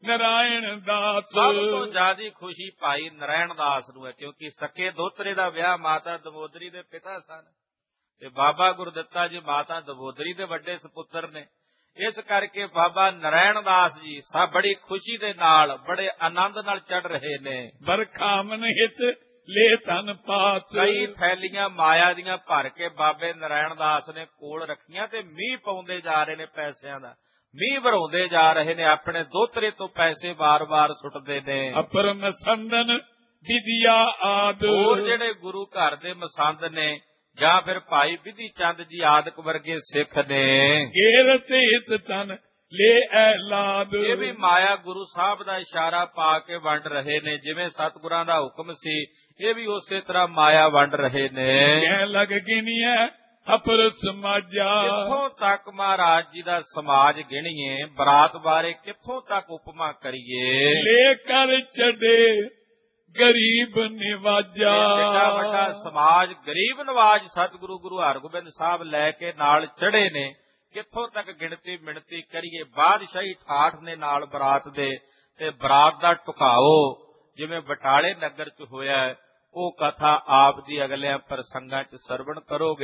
ਨਰਾਇਣ ਦਾਸ। ਸਭ ਤੋਂ ਜ਼ਿਆਦਾ ਖੁਸ਼ੀ ਭਾਈ ਨਰਾਇਣ ਦਾਸ ਨੂੰ ਹੈ, ਕਿਉਂਕਿ ਸਕੇ ਦੋਤਰੇ ਦਾ ਵਿਆਹ ਮਾਤਾ ਦਮੋਦਰੀ ਦੇ ਪਿਤਾ ਸਨ ਤੇ ਬਾਬਾ ਗੁਰਦਿੱਤਾ ਜੀ ਮਾਤਾ ਦਮੋਦਰੀ ਦੇ ਵੱਡੇ ਸਪੁੱਤਰ ਨੇ। ਇਸ ਕਰਕੇ ਬਾਬਾ ਨਰਾਇਣ ਦਾਸ ਜੀ ਸਭ ਬੜੀ ਖੁਸ਼ੀ ਦੇ ਨਾਲ ਬੜੇ ਆਨੰਦ ਨਾਲ ਚੜ ਰਹੇ ਨੇ। ਬਰਖਾ ਮਨ ਹਿਤ ਲੈ ਧਨ ਪਾਸ। ਕਈ ਥੈਲੀਆਂ ਮਾਇਆ ਦੀਆਂ ਭਰ ਕੇ ਬਾਬੇ ਨਰਾਇਣ ਦਾਸ ਨੇ ਕੋਲ ਰੱਖੀਆਂ ਤੇ ਮੀਂਹ ਪਾਉਂਦੇ ਜਾ ਰਹੇ ਨੇ ਪੈਸਿਆਂ ਦਾ, ਮੀਂਹ ਭਰਾਉਂਦੇ ਜਾ ਰਹੇ ਨੇ, ਆਪਣੇ ਦੋਤਰੇ ਤੋਂ ਪੈਸੇ ਵਾਰ-ਵਾਰ ਸੁੱਟਦੇ ਨੇ। ਅਪਰ ਮਸੰਦਨ ਵਿਦਿਆ ਆਦ। ਹੋਰ ਜਿਹੜੇ ਗੁਰੂ ਘਰ ਦੇ ਮਸੰਦ ਨੇ ਜਾਂ ਫਿਰ ਭਾਈ ਵਿਧੀ ਚੰਦ ਜੀ ਆਦਿਕ ਵਰਗੇ ਸਿੱਖ ਨੇ, ਗੇਰ ਤੇ ਇਸ ਤਨ ਲੈ ਐਲਾਦ। ਇਹ ਵੀ ਮਾਇਆ ਗੁਰੂ ਸਾਹਿਬ ਦਾ ਇਸ਼ਾਰਾ ਪਾ ਕੇ ਵੰਡ ਰਹੇ ਨੇ। ਜਿਵੇਂ ਸਤਿਗੁਰਾਂ ਦਾ ਹੁਕਮ ਸੀ, ਇਹ ਵੀ ਉਸੇ ਤਰ੍ਹਾਂ ਮਾਇਆ ਵੰਡ ਰਹੇ ਨੇ। ਕਹਿ ਲਗ ਗਿਣੀਐ ਅਪਰ ਸਮਾਜਾ। ਕਿੱਥੋਂ ਤੱਕ ਮਹਾਰਾਜ ਜੀ ਦਾ ਸਮਾਜ ਗਿਣੀਏ, ਬਰਾਤ ਬਾਰੇ ਕਿੱਥੋਂ ਤੱਕ ਉਪਮਾ ਕਰੀਏ। ਲੈ ਕਰ ਛੱਡੇ ਗਰੀਬ ਨਿਵਾਜਾ। ਵੱਡਾ ਵੱਡਾ ਸਮਾਜ ਗਰੀਬ ਨਵਾਜ ਸਤਿਗੁਰੂ ਗੁਰੂ ਹਰਗੋਬਿੰਦ ਸਾਹਿਬ ਲੈ ਕੇ ਨਾਲ ਚੜੇ ਨੇ। ਕਿੱਥੋਂ ਤੱਕ ਗਿਣਤੀ ਮਿਣਤੀ ਕਰੀਏ। ਬਾਦਸ਼ਾਹੀ ਠਾਠ ਨੇ ਨਾਲ ਬਰਾਤ ਦੇ, ਤੇ ਬਰਾਤ ਦਾ ਟੁਕਾਓ ਜਿਵੇਂ ਬਟਾਲੇ ਨਗਰ ਚ ਹੋਇਆ, ਉਹ ਕਥਾ ਆਪ ਦੀ ਅਗਲਿਆਂ ਪ੍ਰਸੰਗਾਂ ਚ ਸਰਵਣ ਕਰੋਗੇ।